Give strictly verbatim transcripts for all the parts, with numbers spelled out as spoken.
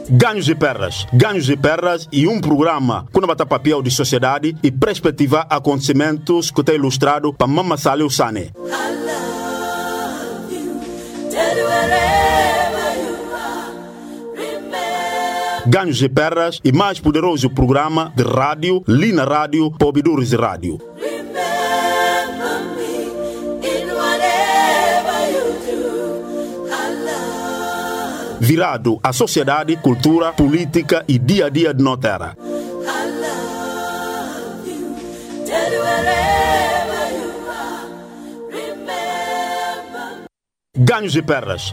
Ganhos e perdas. Ganhos e perdas e um programa com bata papel de sociedade e perspectivar acontecimentos que tem ilustrado para Mama Saleu Sane. Ganhos e perdas e mais poderoso programa de rádio, Lina Rádio, Pobidores Rádio. Virado à sociedade, cultura, política e dia a dia de nossa terra. Ganhos e perdas.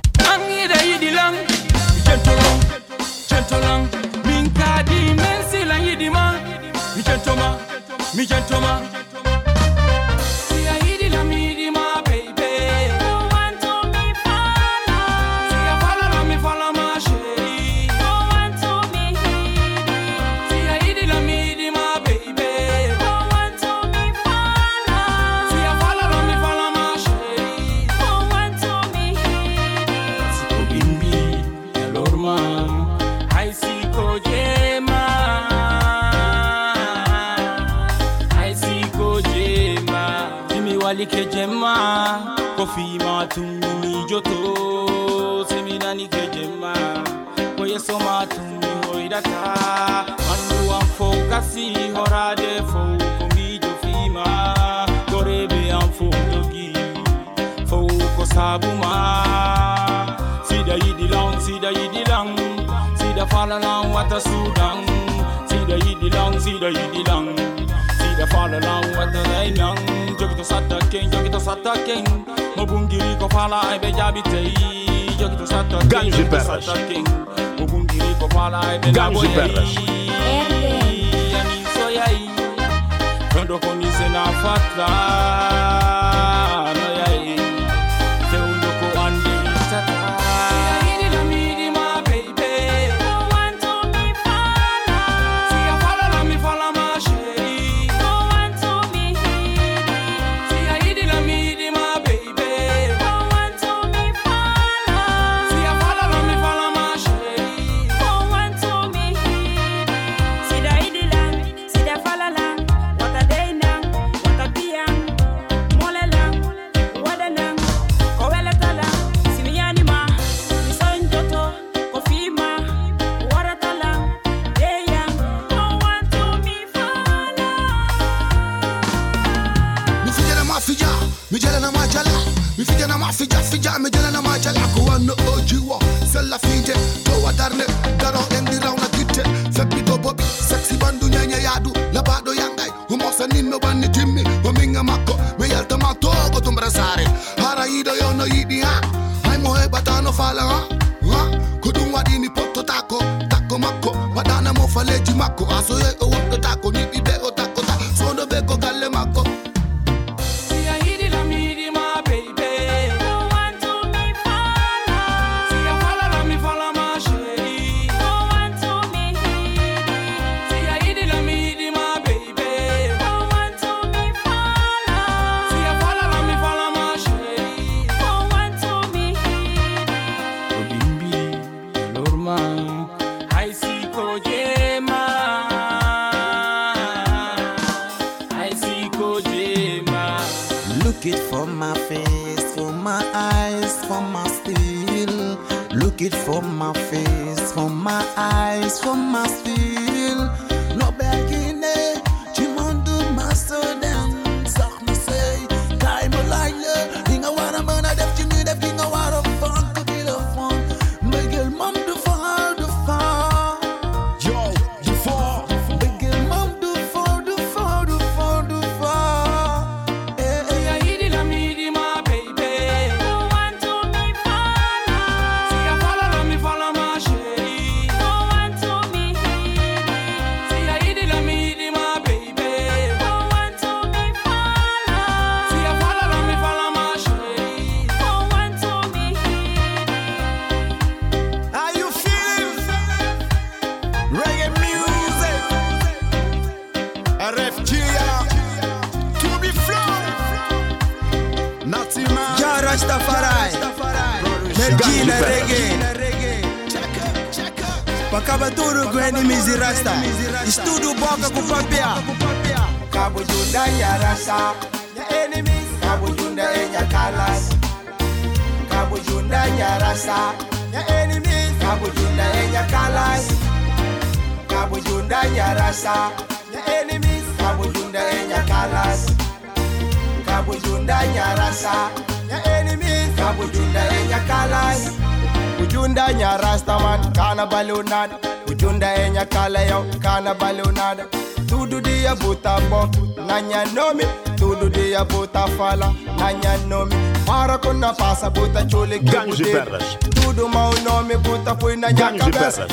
Kejema kofi matumi joto seminani kejema koye so matumi hoidata mandu am fokasi horade fo komi jofima gorebe am fo dogi fo ko sabuma sida yidilang sida yidilang sida falalang wata sudan sida yidilang sida yidilang sida falalang wata lainang jogito sata king jogito sata king mobungiri ko fala ay be jabitei jogito sata king jogito sata king mobungiri ko fala ay be Ganhos e perdas. yani soyai quando conhece na fata no yai se undo ko ande tata ini la midi ma baby don't want to be fala si a fala la mi fala ma sheri don't want to be si a idi la midi ma baby don't want to be fala si a fala la mi fala ma sheri don't want to be si da idi la si da fala la wata deina wata pian mole la wada la kowela tala simiani ma misonjoto kofima wada tala deya don't want to be fala Mi fija na mafija, mi jala na majala. Mi fija na mafija, fija mi jala na majala. Kuano ojiwa, sella finte, towa darne, daro endi rauna kite. Fepi to bobi, sexy bandu nyanya yadu, labado yangai. Humosa nino bani jimmy, huminga mako, me yalta mato go tumbrasare. Hara ido yono yidi ha, hai mohe batano fala ha, ha. Kudum wadini poto tako, tako mako, wadana mo faleji mako. Aso ye o wako tako, nipi be o tako ta, sono beko galle mako. si a idi la midi ma baby don't want to be fala si a fala la mi fala ma sheri don't want to be si a idi la midi ma baby don't want to be fala si a fala la mi fala ma sheri don't want to be Bimbi, Lorma, I see Kojema, I see Kojema. Look it from my face, from my eyes, from my steel. Look it from my face, from my eyes, from my steel. No begging, Chimondu master them. Sag me say, time a line, ding a wanna man, I def Jimmy, def king a war of fun, could be the fun. Big girl, mom, the far, the far. Yo, you fall. Big girl, mom, the far, the far, the far, the far. Eh, eh. Si a idi la midi ma baby, don't want to be fala si a fala la mi fala ma sheri. don't want to be Si a idi la midi ma baby, don't want to be fala si a fala la mi fala ma sheri. don't want to be How you feeling? Reggae music. R F G, to be flow. Nazi man. Jah Rastafari. Ganhos e Medina perdas. reggae. Check up, check up. pra acabar tudo com enemies e rasta. Estudo boca com papel. Cabo Junda e Arasa, enemies. Cabo Junda e Yakalas. Cabo Junda e Arasa, enemies. Cabo Junda e Yakalas. Cabo Junda e Arasa, enemies. Cabo Junda e Yakalas. Cabo Junda e Arasa, enemies. Cabo Junda e Yakalas. Ujunda nya rastaman kana balonada. Ujunda e Yakala yo kana balonada. Tudo dia buta bok, nanya nomi. Tudo dia buta fala, nanya nomi. Para kuna passa buta chole Ganhos e perdas. Tudo mau nome buta foi na minha cabeça.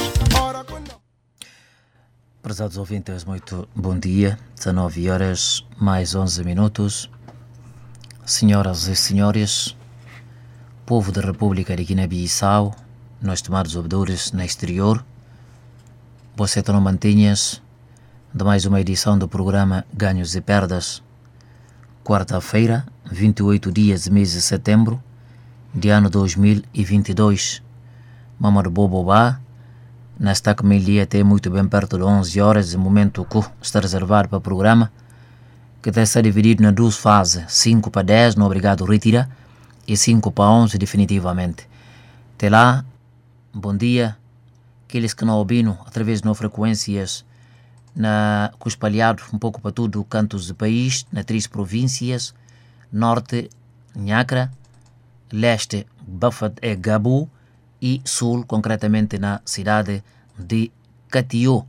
Prezados ouvintes, muito bom dia. dezanove horas mais onze minutos. Senhoras e senhores, povo da República de Guiné-Bissau, nós tomados ouvidores no exterior, você não mantinhas de mais uma edição do programa Ganhos e Perdas. Quarta-feira, vinte e oito dias do mês de setembro, de ano dois mil e vinte e dois. Mamar Bobobá, nesta comedia até muito bem perto de onze horas, o momento que está reservado para o programa, que está dividido em duas fases, cinco para dez, no obrigado retira, e cinco para onze definitivamente. Até lá, bom dia, aqueles que não ouviram através de não frequências, na, com espalhado um pouco para tudo os cantos do país, nas três províncias, norte, Nhacra, leste, Bafat e Gabu, e sul, concretamente na cidade de Catió.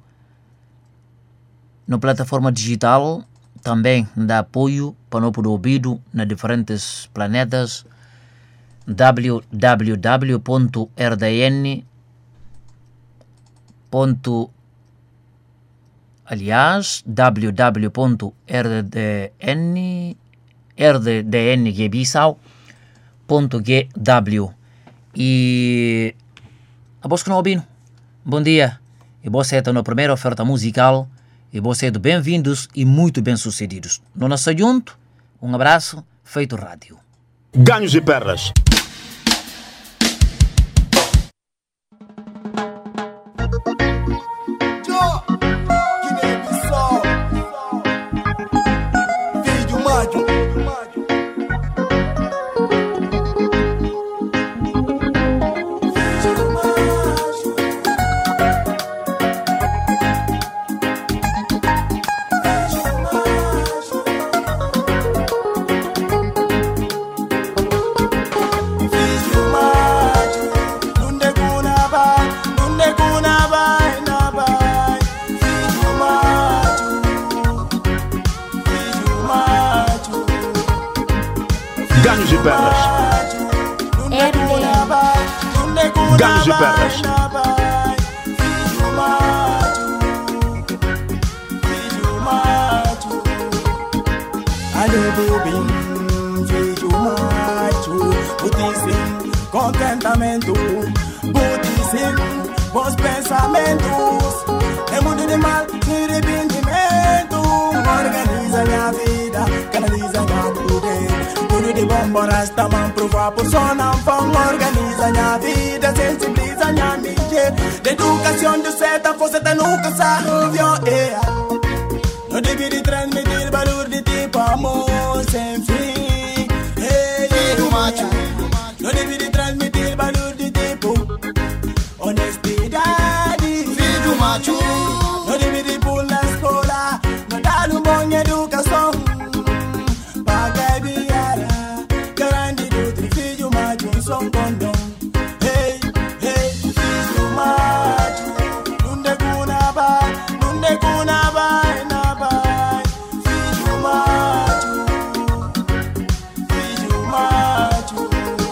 Na plataforma digital, também dá apoio para o poder ouvido nas diferentes planetas, w w w ponto r d n aliás w w w ponto r d n r d d n Guiné-Bissau ponto g w. E a voz que não ouviram, bom dia, e você está na primeira oferta musical, e você é bem-vindos e muito bem-sucedidos. No nosso junto, um abraço, feito rádio. Ganhos e perdas. Ganhos e perdas. Ganhos e perdas. Contentamento, budismo, bons pensamentos. É mundo de mal, de arrependimento. Organiza minha vida, canaliza minha poder. Tudo de bom, bora man provar por só não vão. Organiza minha vida, sensibiliza minha mídia. De educação de certa força, tá nunca sabe. Não deve transmitir valor de tipo amor sem fim. Filho macho, não deve transmitir valor de tipo honestidade. Filho macho, não deve pular na escola, não dá uma boa educação. Paga biara, garante do outro filho macho, som condom. Hey, hey, filho macho, não de cuna vai, não de cuna vai, na vai. Filho macho, filho macho.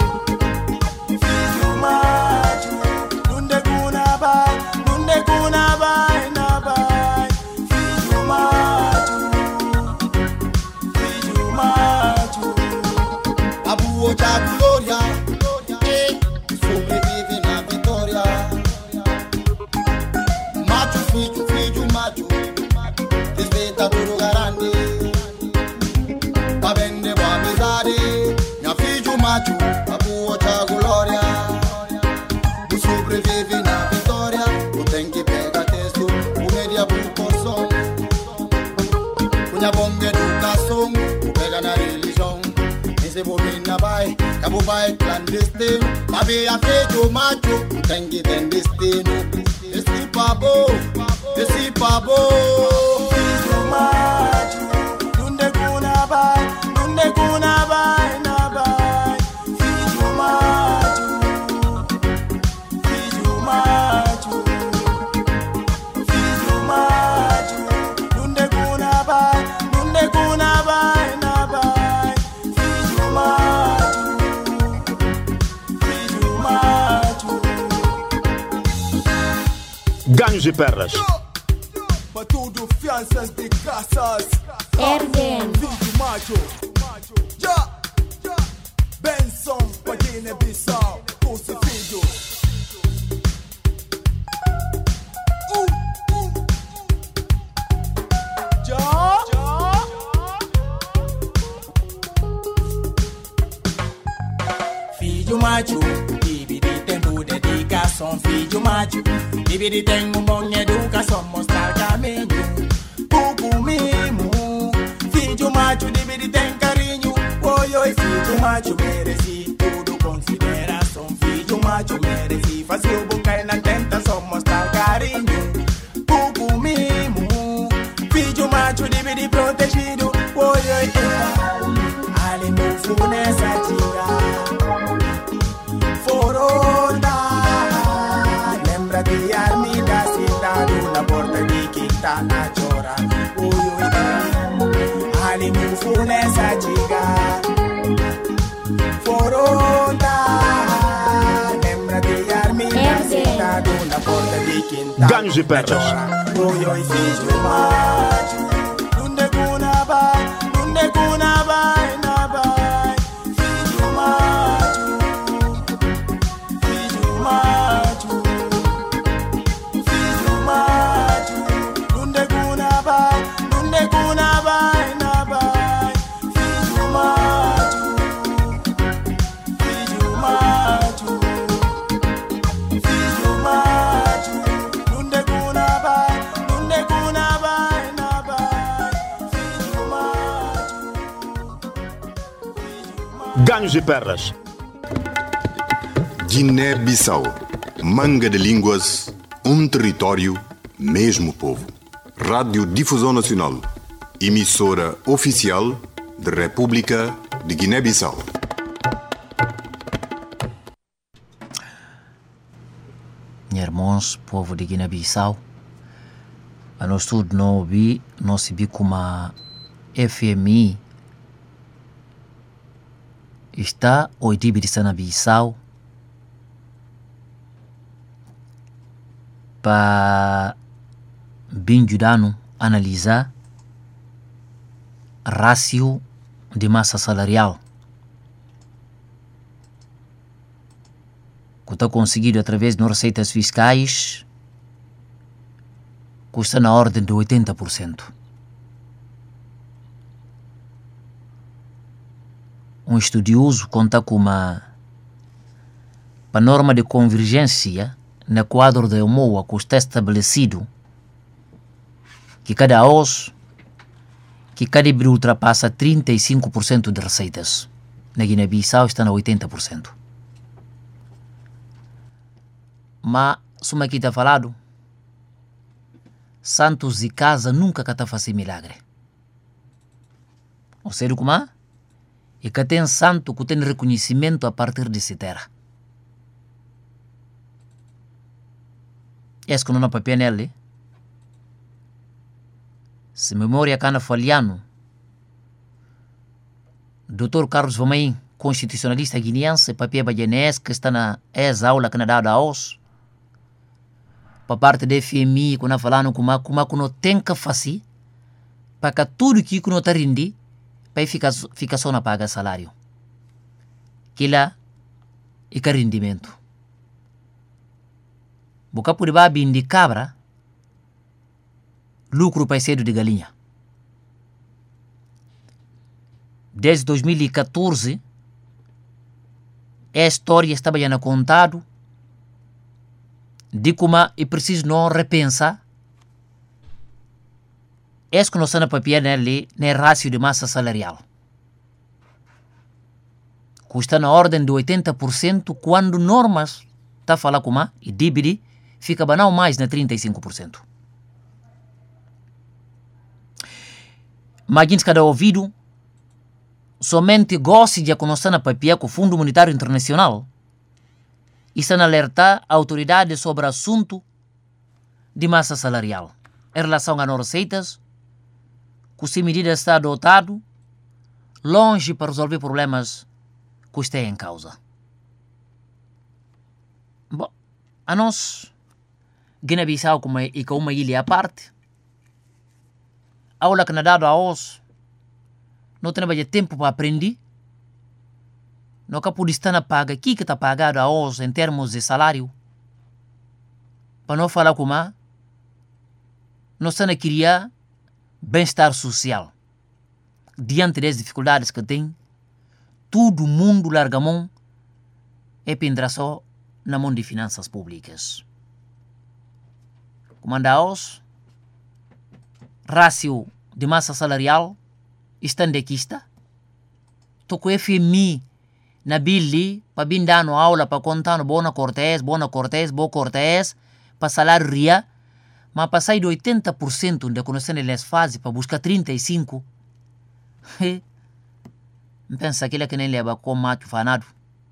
Filho macho, nunde kuna vai, nunde kuna vai, na vai. Filho macho, filho macho. Abuo da glória, eh, sobrevive na vitória. Macho, filho, filho macho, respeita tudo grande. Pa vende boa amizade, minha filho macho, abuo da glória. Sobrevive na vitória, tu tem que se bobina bai, cabo bai clandestino. Babi a feito macho, tem que ter destino. Esse pabo, esse pabo. Filho macho, nunde kuna bai, nunde kuna bai, na bai. Filho macho, filho macho, filho macho, nunde kuna bai, nunde kuna bai, na bai. Filho macho, filho macho. Ganhos e perdas. Para tudo fianças de caças. Erden. Vídeo macho. Já. Benção para Guiné-Bissau. Curso vídeo. Uh, uh. Já. Filho macho. Divide tempo dedicação. Filho macho. Divide tem um bom educação. Mostrar caminho. Pouco mimo. Filho macho. Divide tem carinho. Oi, oi, filho macho. Mereci tudo consideração. Filho macho. Mereci fazer o bom cair na tentação. Mostrar carinho. Pouco mimo. Filho macho. Divide protegido. Oi, oi, oi. Ali meu fu nessa tira. Foronda. Lembra de armida cidade na porta de Quintana chora. Ui, ui, ui. Ali meu fu nessa diga. Foronda. Lembra de armida cidade na porta de Quintana Ganhos e perdas. chora. Ui, ui, filho macho. Nunde kuna bai, nunde kuna bai, na bai. Filho macho. Filho macho, filho macho, nunde kuna bai, nunde kuna bai, na bai. Filho macho, filho macho, filho macho, nunde kuna bai, nunde kuna bai, na bai. Filho macho, filho macho. Ganhos e perdas. Guiné-Bissau, manga de línguas, um território, mesmo povo. Rádio Difusão Nacional, emissora oficial da República de Guiné-Bissau. Irmãos, povo de Guiné-Bissau, a nós tudo não ouvi, não se vi como a F M I está o Idibi de Sana-Bissau para bem ajudar a analisar rácio de massa salarial que está conseguido através de receitas fiscais, custa na ordem de oitenta por cento. Um estudioso conta com uma a norma de convergência no quadro de Omoa que está estabelecido que cada os que cada híbrido ultrapassa trinta e cinco por cento de receitas. Na Guiné-Bissau está na oitenta por cento. Mas, como aqui está falado, santos e casa nunca está fazendo milagre. Ou seja, como é? E que tem santo que tem reconhecimento a partir de se terra. Esse que não é papel nele. Se memória cana falhando, doutor Carlos Vomain, constitucionalista guineense, papel bajanese, que está na essa aula que na dada a os, para parte da F M I, que não falando como como que não tem que fazer, para que tudo que não está rendi, para ficar fica só na paga salário. Que lá é que rendimento. Boca por babi de cabra, lucro para cedo de galinha. Desde dois mil e catorze, a história estava já contado de como é preciso não repensar é que nós estamos a papel nele, no rácio de massa salarial. custa na ordem de oitenta por cento, quando normas está a falar com uma e dívida fica banal mais na trinta e cinco por cento. Mas cada ouvido somente gosta de conhecer na papia com o Fundo Monetário Internacional e estão a alertar a autoridade sobre o assunto de massa salarial em relação a não receitas, que se medida está adotado longe para resolver problemas que estão em causa. Bom, a nós, Guiné-Bissau e com uma ilha à parte, a aula que nos dado a nós, não temos tempo para aprender, não podemos estar na paga, o que está pagado a nós em termos de salário, para não falar com a nós estamos a criar bem-estar social. Diante das dificuldades que tem, todo mundo larga a mão e pendra só na mão de finanças públicas. Como anda hoje, rácio de massa salarial está onde aqui está. Estou com o F M I na Billy para vir dar aula para contar no Bona Cortés, Bona Cortés, Boa Cortés, para salário ria, mas para sair de oitenta por cento de conhecer nessa fase para buscar trinta e cinco por cento. Pensa aquilo que nem leva com macho fanado.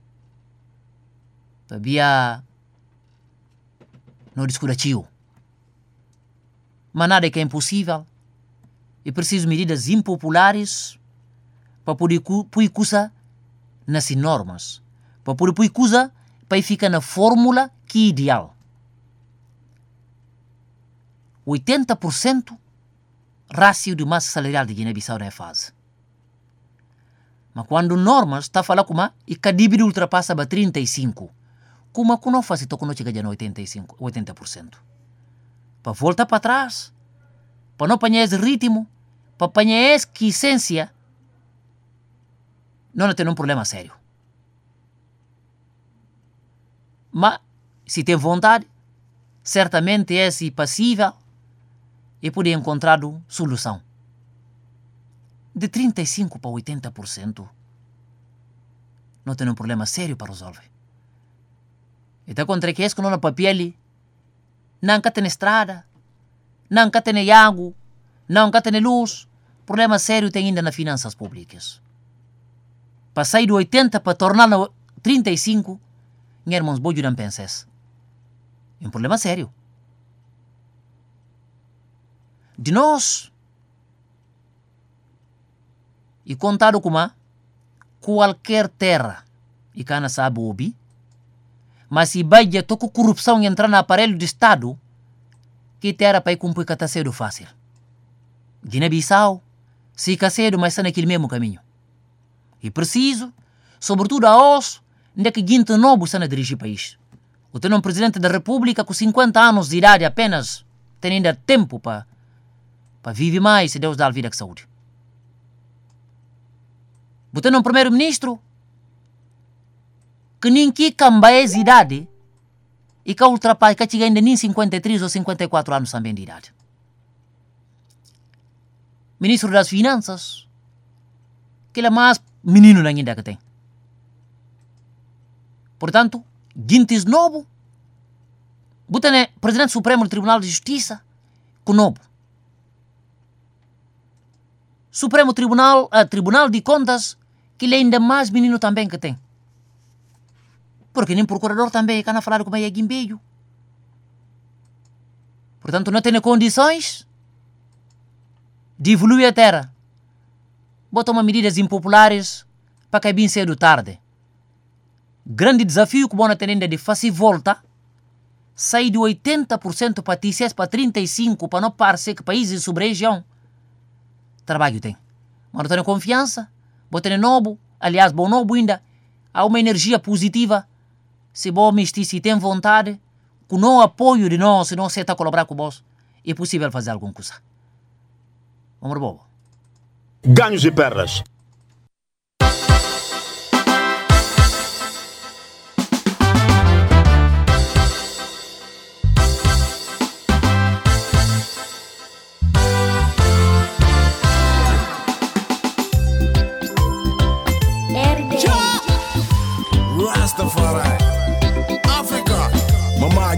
Para não discutir. Mas nada que é impossível. É preciso medidas impopulares para poder pôr coisa nas normas. Para poder pôr coisa para ficar na fórmula que é ideal. oitenta por cento rácio de massa salarial de Guiné-Bissau na fase. Mas quando normas está a falar com uma e cada dívida ultrapassa para trinta e cinco por cento, como que não faz então quando chega a oitenta e cinco por cento, oitenta por cento? Para voltar para trás, para não apanhar esse ritmo, para apanhar essa essência, não tem um problema sério. Mas, se tem vontade, certamente é possível e poder encontrar solução. De trinta e cinco por cento para oitenta por cento, não tem um problema sério para resolver. Então, contra que é que não na papel, não tem estrada, não tem água, não tem luz, problema sério tem ainda nas finanças públicas. Para sair de oitenta para tornar na trinta e cinco, meus irmãos, vou não pensar. É um problema sério. De nós, e contado com uma, qualquer terra, e cana sabe ouvir, mas se vai de toco corrupção entrar no aparelho do Estado, que terra para cumprir que está cedo fácil. Guiné-Bissau, se fica cedo, mas está naquele mesmo caminho. E preciso, sobretudo a nós, onde que Guinta Novo está a dirigir o país. O ter um presidente da República com cinquenta anos de idade apenas, tem ainda tempo para para viver mais, se Deus dá a vida com saúde. Botando um primeiro-ministro que nem que cambia de idade e que ultrapassa, que chega ainda nem cinquenta e três ou cinquenta e quatro anos também de idade. Ministro das Finanças, que ele é mais menino ainda que tem. Portanto, Guintes novo, botando presidente supremo do Tribunal de Justiça, com novo. Supremo Tribunal, uh, Tribunal de Contas, que ele é ainda mais menino também que tem. Porque nem procurador também, que anda a falar como é Guimbeio. Portanto, não tem condições de evoluir a terra. Bota uma medidas impopulares para que bem cedo tarde. Grande desafio que vão ter ainda de fazer volta, sair de oitenta por cento para para trinta e cinco por cento para não parecer que países sobre a região. Trabalho tem. Mas não tenho confiança, vou ter novo, aliás, bom novo ainda, há uma energia positiva, se bom mistir, se tem vontade, com o apoio de nós, se não se está a colaborar com vós, é possível fazer alguma coisa. Vamos bobo. Ganhos e perdas.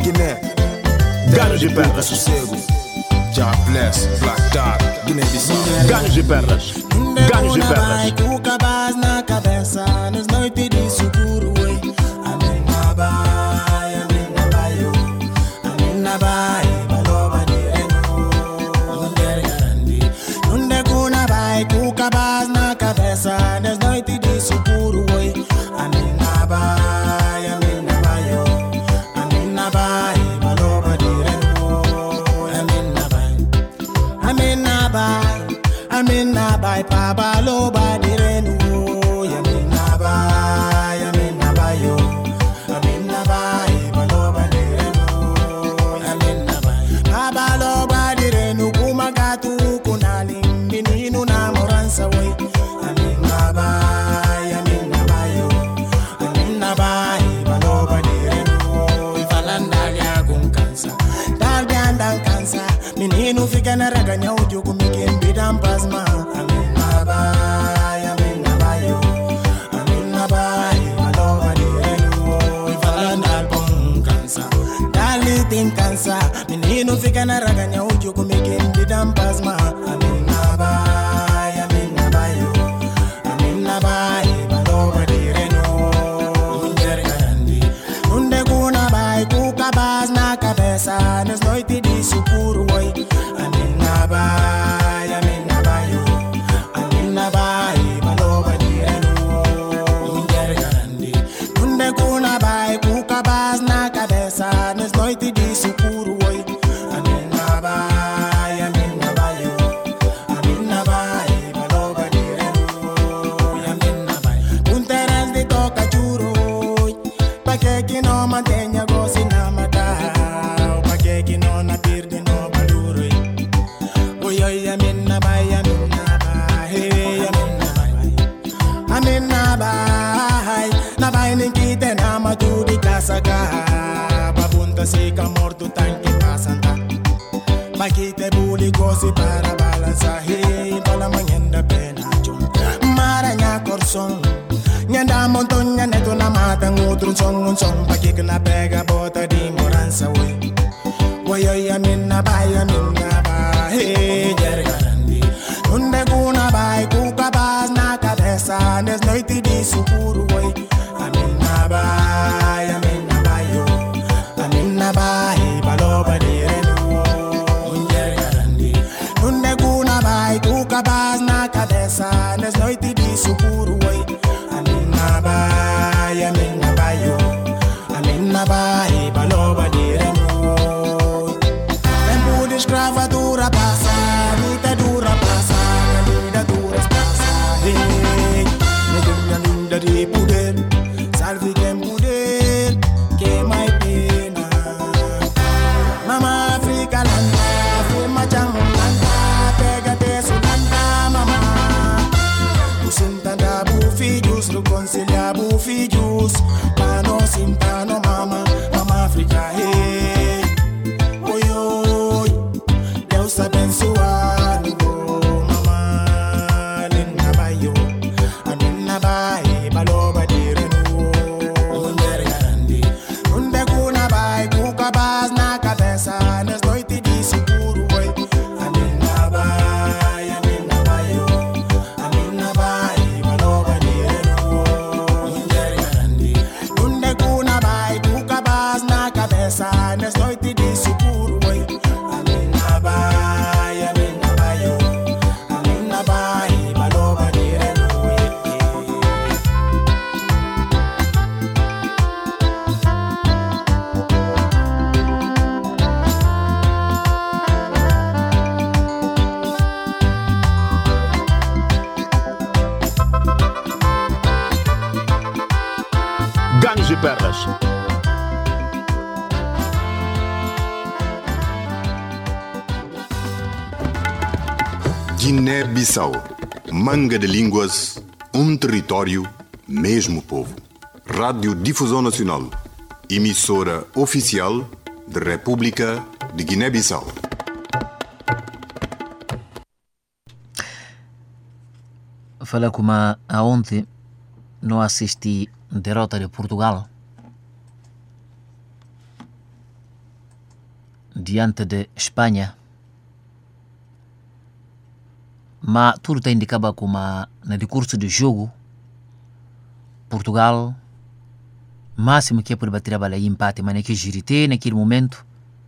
Guiné. Ganhos e perdas. Sossego. Já bless, Black Dot, Guiné-Bissau. Ganhos e perdas. Ganhos e perdas. Com cabaz na cabeça, nas noites de seguro. Amin na bai, amin na baio, amin na bai, baloba de reno. Nunder garandi, nunde kuna bai, com cabaz na cabeça, nas noites de seguro. Amin na bai, amin na baio, amin na bai, baloba de reno. Amin na bai, amin na bai, amin na bai, pa baloba de reno. Amin na bai, amin na baio, amin na bai, baloba de reno. Amin na bai, pa baloba de reno. Kuma gatu kunali, menino namorança way. Amin na bai, amin na baio, amin na bai, baloba de reno. Falanda ya com cansa, dalganda cansa. Menino fica na raganha o jogo me quem bidam pasma. Amin na bai, amin na baio, amin na bai, baloba de reno. Falanda com cansa, dali tem cansa. Menino fica na raganha o jogo me quem bidam pasma. Amin na bai, amin na baio, amin na bai, baloba de reno. Mulher grande, onde kuna bai, com cabaz na cabeça, nas noites de seguro. Amin na bai, amin na baio, amin na bai, baloba de reno. Mulher grande, onde kuna bai, com cabaz na cabeça, nas noites de seguro. Amin na bai, amin na baio, amin na bai, baloba de reno. Amin na bai, punteras de toca churo, pa que que não mantenha gosto na mata, pa que que não na perde no baluro. Oi oi, amin na bai, amin na bai, hey, amin na bai, amin na bai, na bai nem quite na matu de casa ga, babunta seca morto tanque passanta, pa que te buli gosi para balança, hey, para manhã da pena chum, maranha corson. Nyanda montonha neto na mata outro som um som pa que na pega bota de morança oi. Oi oi amin na bai amin na bai hey garandi. Onde kuna bai com cabaz na cabeça nas noites de seguro oi. Amin na bai amin na bai yo. Amin na bai baloba de reno. Mulher garandi. Onde kuna bai com cabaz na cabeça nas noites de seguro oi. Amin na bai, amin na baio, amin na bai, baloba de reno. Tempo de escravatura passa, ditadura passa, vida dura passa. Hey, na linda de poder, salve quem puder, que mais pena. Mama África landa, fuma chamo landa, pega teso landa, mama. Sentanda filhos, reconciliar filhos, mano sintano mama, mama África, hey, oi oi, Deus abençoado, mama, linda baio, linda bai, baloba de reno, mulher grande, onde kuna bai, com cabaz na cabeça, nas noites de seguro, oi, linda bai, linda baio, linda bai. Nas noites de seguro, oi. Amin na bai, amin na baio, amin na bai, baloba de reno. Ganhos e perdas. Guiné-Bissau, manga de línguas, um território, mesmo povo. Rádio Difusão Nacional, emissora oficial da República de Guiné-Bissau. Fala como aonde não assisti derrota de Portugal. diante de Espanha, mas tudo está indicado como no decurso do jogo, Portugal, máximo que é por bater a bala e empate, mas naquele girite, naquele momento,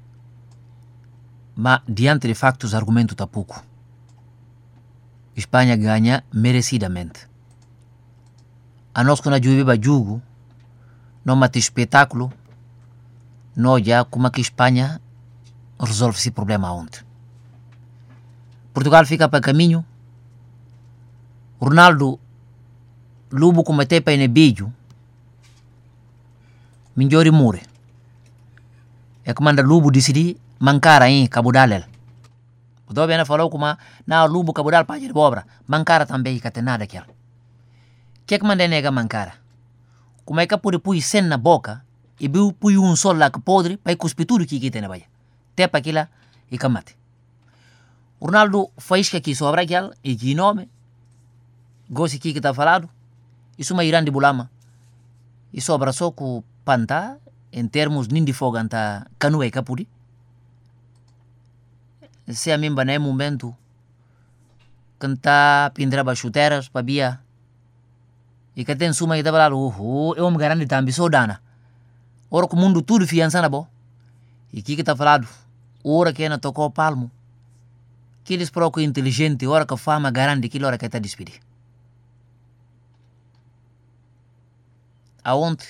mas diante de factos, o argumento está pouco. Espanha ganha merecidamente. A nós, quando a gente vive jogo, não mata espetáculo, não já como que a Espanha resolve esse problema ontem. Portugal fica para caminho. Ronaldo, Lubo como até para ir vídeo, Minjori Mure. É como anda Lubo decidir mancar aí Cabudal. O Dobiana falou como na Lubo Cabudal para ir obra, mancara também que tem nada aquele. Que é que manda nega mancara? Como é que pode pôr sen na boca e viu pôr um sol lá que podre para cuspir tudo que tem na baia. Tepa aquilo e camate. Ronaldo faz que aqui sobra aquele e que nome. Gosto que está falado. Isso é uma irã de bulama. E sobra só com panta em termos nem de fogo anta canoe capuri. Se a mim bané momento canta pindraba chuteiras para bia e que tem suma e da balado oh eu me garanto também sou dana. Ora que o mundo tudo fiança na bo. E que está falado ora que na tocou palmo. Que eles procam inteligente ora que fama garante que hora que está despedir. Aonde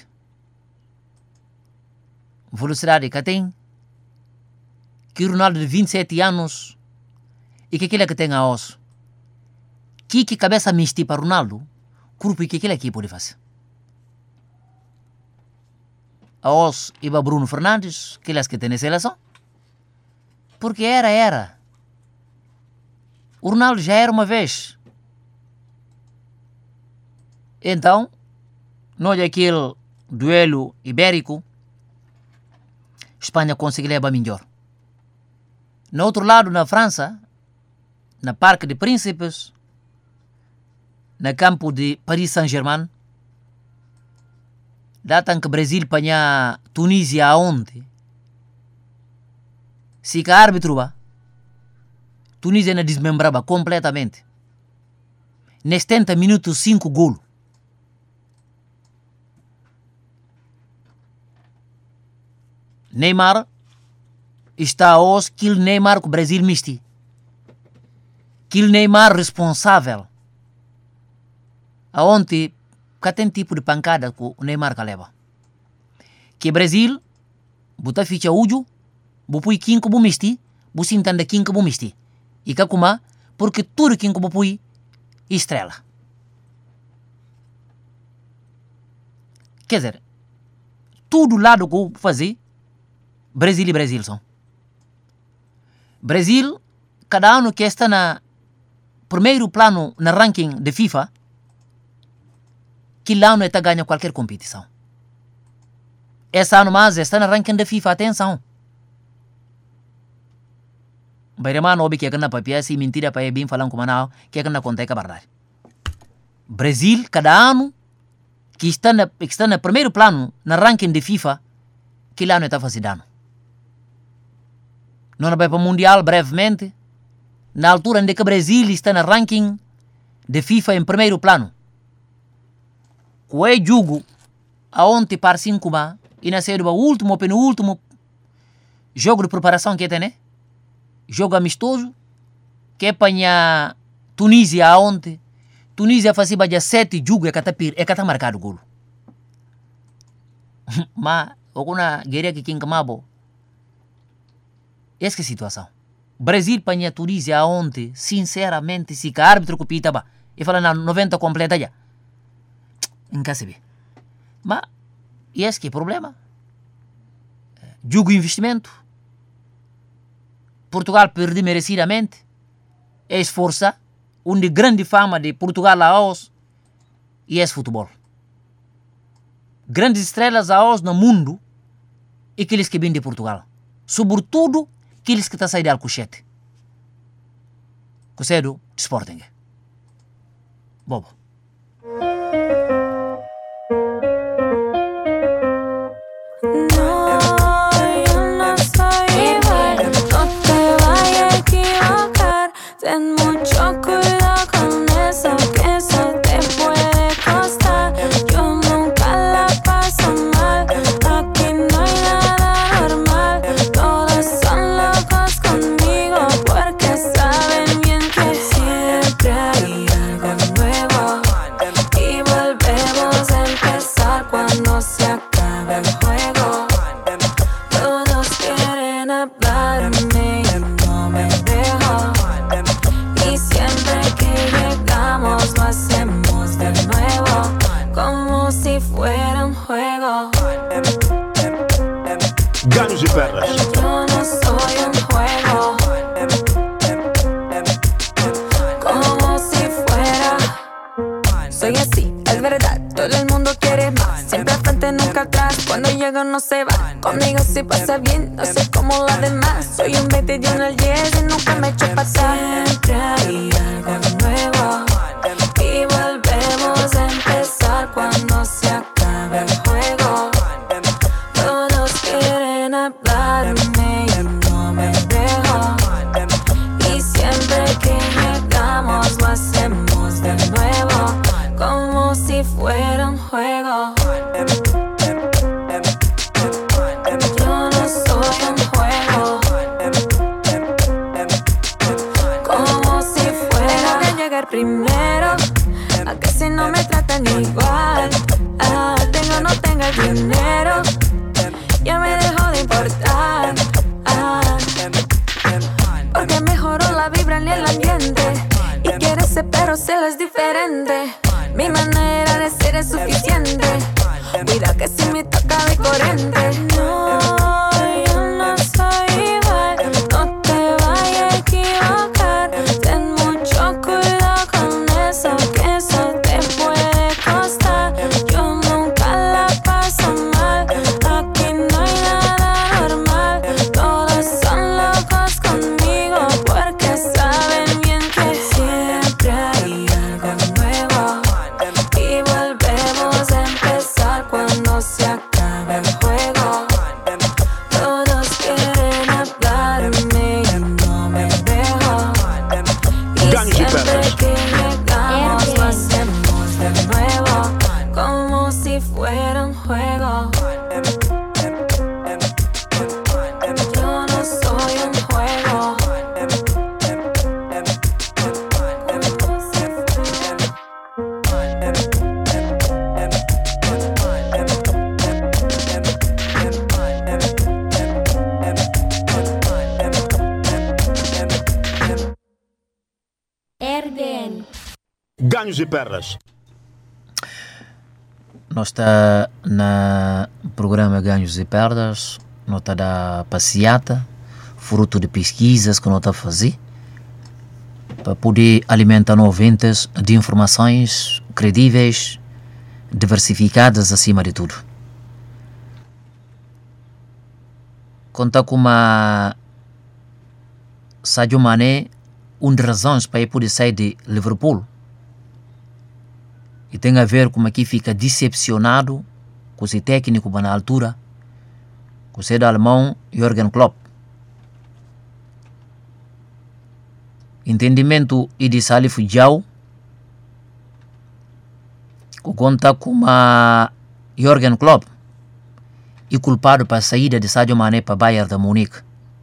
velocidade que tem que Ronaldo de vinte e sete anos e que aquele que tem a osso que que cabeça misti para Ronaldo corpo e que aquele aqui pode fazer a osso e para Bruno Fernandes que eles que tem na seleção porque era era o Ronaldo já era uma vez então não é aquele duelo ibérico, Espanha conseguiu levar melhor. No outro lado, na França, na Parque de Príncipes, no campo de Paris Saint-Germain, datan que Brasil panha Tunísia aonde, se que árbitro ba, Tunísia na desmembrava completamente. Nesses setenta minutos, cinco golos. Neymar está aos que o Neymar que o Brasil misti. Que o Neymar responsável. Aonde que tem tipo de pancada que o Neymar que leva. Que Brasil bota ficha ujo, bupui quinco bu misti, bu sintanda quinco bu misti. E que kuma porque tudo quinco bupui estrela. Quer dizer, tudo lado que eu fazer Brasil e Brasil são. Brasil, cada ano que está na primeiro plano na ranking de FIFA, que lá não está ganha qualquer competição. Esse ano mais está na ranking de FIFA, atenção. Bairama não que é que na papia se mentira para bem falando como não, que é que na conta é que é verdade. Brasil, cada ano que está na que está na primeiro plano na ranking de FIFA, que lá não está fazendo dano. Não vai para o Mundial brevemente, na altura em que o Brasil está no ranking de FIFA em primeiro plano. O é jogo aonde para cinco ba e na série o último ou penúltimo jogo de preparação que tem, né? Jogo amistoso que é para Tunísia aonde Tunísia fazia já sete jogos e que está marcado o golo. Mas alguma guerra que quem camabo essa situação. Brasil panha Tunísia aonde, sinceramente, se que árbitro que pita ba, e fala na noventa completa já. Nunca se vê. Mas, esse que é o problema. Jogo investimento. Portugal perde merecidamente. É esforça. Um de grande fama de Portugal a os e esse futebol. Grandes estrelas a os no mundo e aqueles que vêm de Portugal. Sobretudo aqueles que estão a sair de Alcochete. Conselho de Sporting. Bobo. No, yo no soy igual. fuera un juego. Ganhos e perdas. Yo no soy un juego. Como si fuera. Soy así, es verdad. Todo el mundo quiere más. Siempre al frente, nunca atrás. Cuando llego no se va. Conmigo se pasa bien, no sé cómo la demás. Soy un veinte y uno el diez y nunca me echo para atrás. Siempre hay algo nuevo. Y volvemos a empezar cuando se acabe el juego. Todos quieren hablarme y no me dejo. Y siempre que llegamos lo hacemos de nuevo, como si fuera un juego. Yo no soy un juego. Como si fuera. Tengo que llegar primero, a que si no me tratan igual. Ah, tengo o no tenga dinero, ya me dejó de importar. Ah, porque mejoró la vibra en el ambiente. Y quiere ser pero se es diferente. Mi manera de ser es suficiente. Cuida que si me toca de corriente. No, yo no soy igual. No te vayas a equivocar. Ten mucho cuidado con eso, que eso te puede costar. Yo nunca la paso mal. Aquí no hay nada normal. Todos son locos conmigo porque saben bien que siempre hay algo nuevo. Y volvemos a empezar cuando se acabe el juego. Todos quieren hablarme y no me dejo. Y siempre que llegamos lo hacemos de nuevo, como si fuera un juego. Yo no soy un juego. R D N. Ganhos e perdas. Nós está no programa Ganhos e Perdas, nós está da passeata, fruto de pesquisas que nós está a fazer, para poder alimentar ouvintes de informações credíveis, diversificadas acima de tudo. Conta com uma Sadio Mané, uma das razões para ele poder sair de Liverpool. E tem a ver com aqui fica decepcionado com esse técnico na altura, com o seu alemão Jürgen Klopp. Entendimento e de Salif Diao, que conta com a Jürgen Klopp e culpado para a saída de Sadio Mané para Bayern de Munique,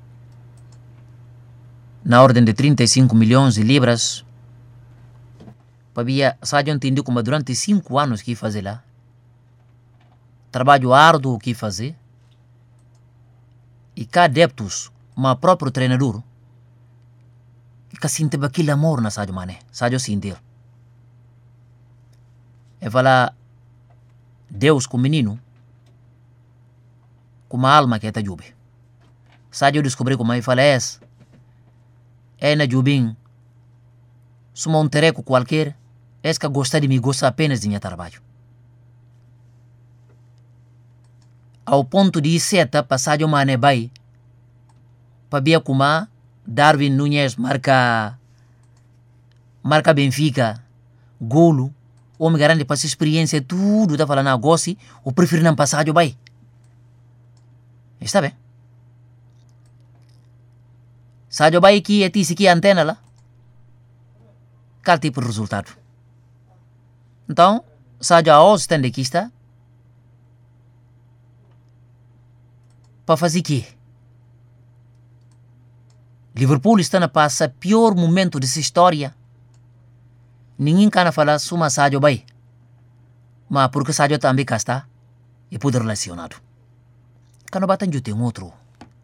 na ordem de trinta e cinco milhões de libras. Para Sadio entendeu como durante cinco anos que fazer lá, trabalho árduo que fazer, e cá adeptos, mas próprio treinador, que sente aquele amor na Sadio Mané, Sadio sentir. É falar Deus com o menino, com uma alma que é da Jube. Sadio descobriu como ele fala é é na Jubim, suma um tereco qualquer, é que gosta de mim, gosta apenas de meu trabalho. Ao ponto de seta para Sadio Mané vai, para ver como Darwin Núñez marca, marca Benfica, golo, homem garante para essa experiência, tudo está falando negócio, ou prefiro não passar Sadio vai. Está bem? Sadio vai aqui, é isso aqui a antena lá. Qual tipo de resultado? Então, Sadio a hoje tem aqui está para fazer o quê? Liverpool está na passa pior momento dessa história. Ninguém quer falar suma Sadio vai, mas porque Sadio também cá está e pode relacionado. Quando batem de tem outro,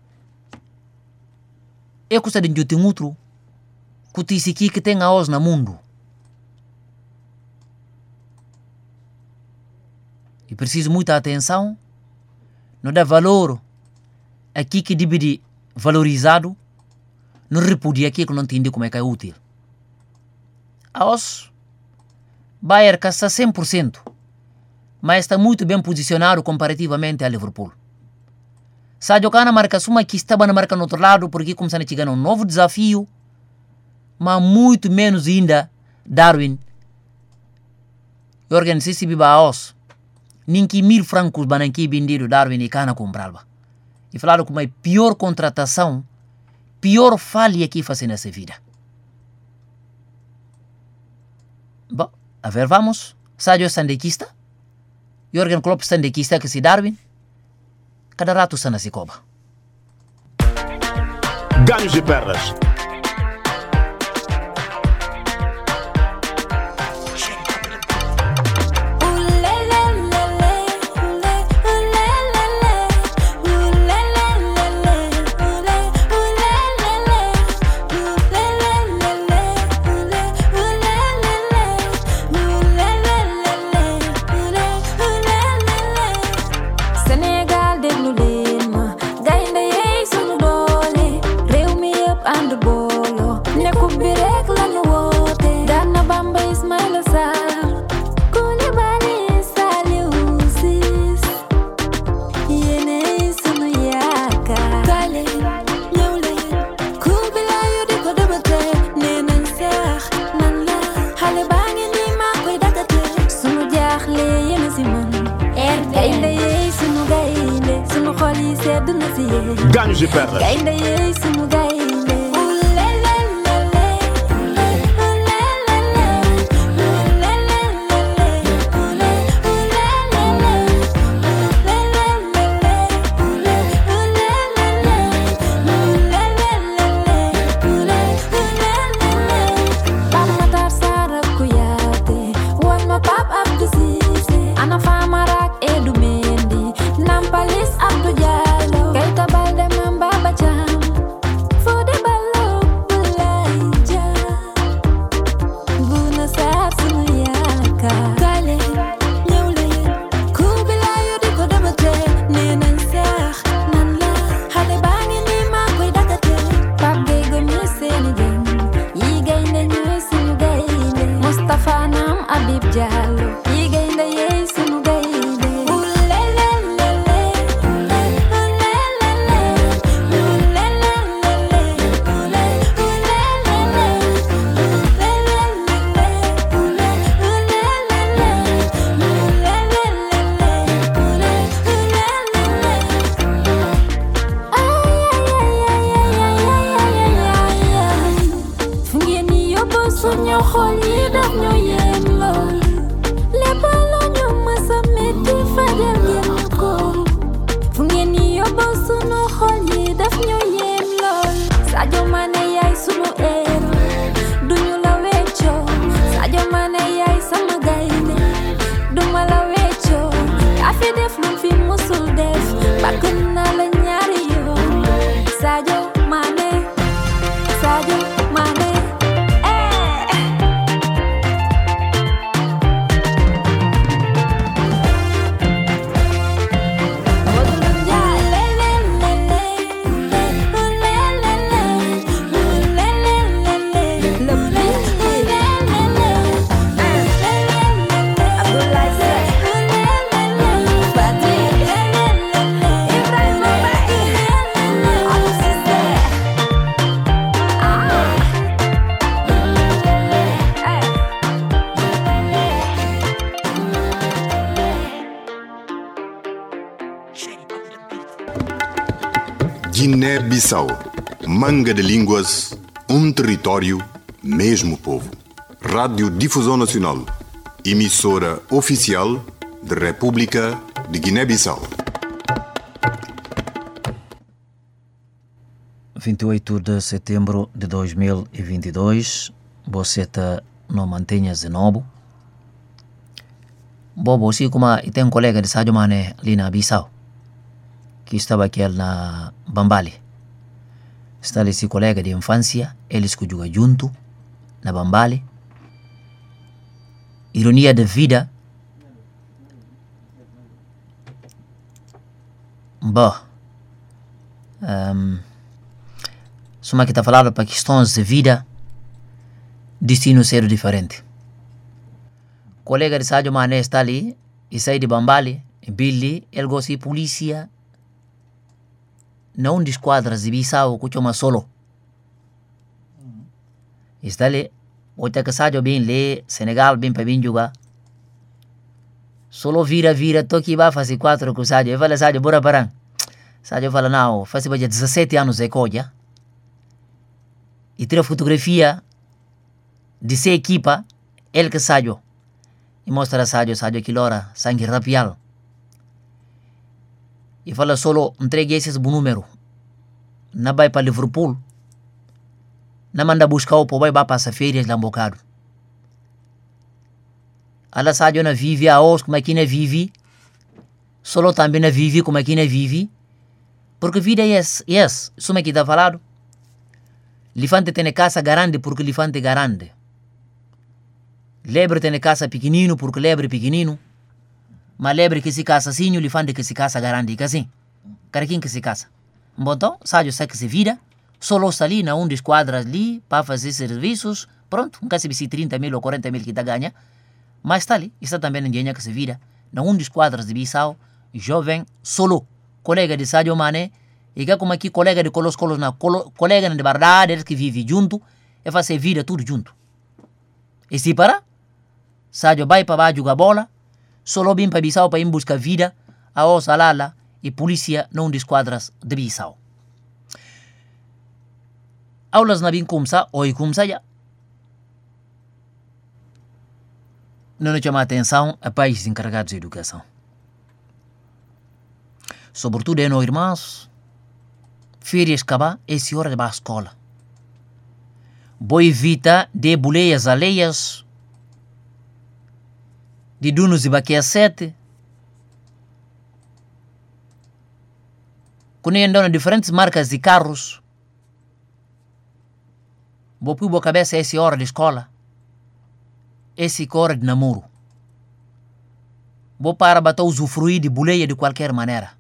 eu gostaria de ter outro que disse aqui que tem a hoje no mundo. E preciso muita atenção, não dá valor aqui que deve de valorizado, não repudia aqui que não entende como é que é útil. A os Bayern está cem por cento, mas está muito bem posicionado comparativamente a Liverpool. Sadio Kana marca suma que estava na marca no outro lado, porque começando a chegar um novo desafio, mas muito menos ainda Darwin. Eu organizei se biba a os. Ninguém mil francos bananqui vendido Darwin e Kana comprava. E falaram como é a pior contratação, pior falha que fazem nessa vida. Bom, a ver, vamos. Sadio é sandequista. Jürgen Klopp sandequista que se Darwin. Cada rato está na Cicoba. Ganhos e perdas. Ganhos e perdas. Guiné-Bissau, manga de línguas, um território, mesmo povo. Rádio Difusão Nacional, emissora oficial da República de Guiné-Bissau. vinte e oito de setembro de dois mil e vinte e dois, você está no Mantenha Zenobo. Bobo, assim como tem um colega de Sadio Mané ali na Bissau, que estava aqui na Bambali. Está ali esse colega de infância, eles que jogam junto na Bambali. Ironia da vida, Bom, um, soma que está falando para questões de vida, destino ser diferente. Colega de Sadio Mané está ali, e sai de Bambali, Billy, ele gosta de polícia, não de esquadras de Bissau, que chama solo. Está ali, outra que Sadio bem lê, Senegal bem para bem jogar. Solo vira, vira, toque vai fazer quatro com o Sadio. Eu falo, Sadio, bora parar. Sadio fala, não, faz dezessete anos de coja. E tira fotografia de ser equipa, ele que Sadio. E mostra a Sadio, Sadio que lora, sangue rapial. E fala, solo, entregue esses bom número. Não vai para Liverpool. Não manda buscar o povo, vai passar férias lá um bocado. Ala Sadio na vive a os como aqui na vive, solo também na vive como aqui na vive, porque vida é yes, yes, suma que está falado. Lifante tem casa grande porque lifante grande. Lebre tem casa pequenino porque lebre pequenino. Mas lebre que se casa assim, lifante que se casa grande, que assim. Caraquim que se casa. Então, Sadio sabe que se vira, solo está ali na um dos quadras ali para fazer serviços, pronto, nunca se vê trinta mil ou quarenta mil que está ganha. Mas está ali, está também em dinheiro que se vira, na um dos quadros de Bissau, jovem, solo, colega de Sadio Mané, e que como aqui colega de Colos Colos, na colo, colega de verdade, eles que vivem junto, e fazem vida tudo junto. E se para, Sadio vai para jogar bola, solo vem para Bissau para ir buscar vida, a os alala e polícia na um dos quadros de Bissau. Aulas na bem começar, oi começar já. Não nos chama a atenção a países encarregados de educação. Sobretudo é no irmãos, férias acabar, esse hora de ir à escola. Boa evita de boleias alheias, de donos de baquia sete, quando andam diferentes marcas de carros, boa pôr boa cabeça essa hora de escola. Esse hora de namoro. Vou para bater usufruir de boleia de qualquer maneira.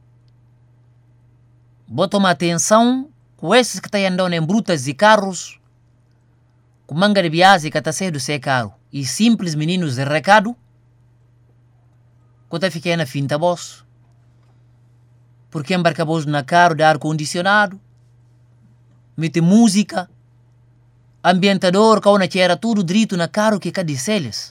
Vou tomar atenção com esses que estão andando em brutas de carros, com manga de viagem que está sendo ser caro, e simples meninos de recado, que está ficando na finta voz, porque embarca voz na carro de ar-condicionado, mete música, ambientador, que ona era tudo direito na carro que cada deles.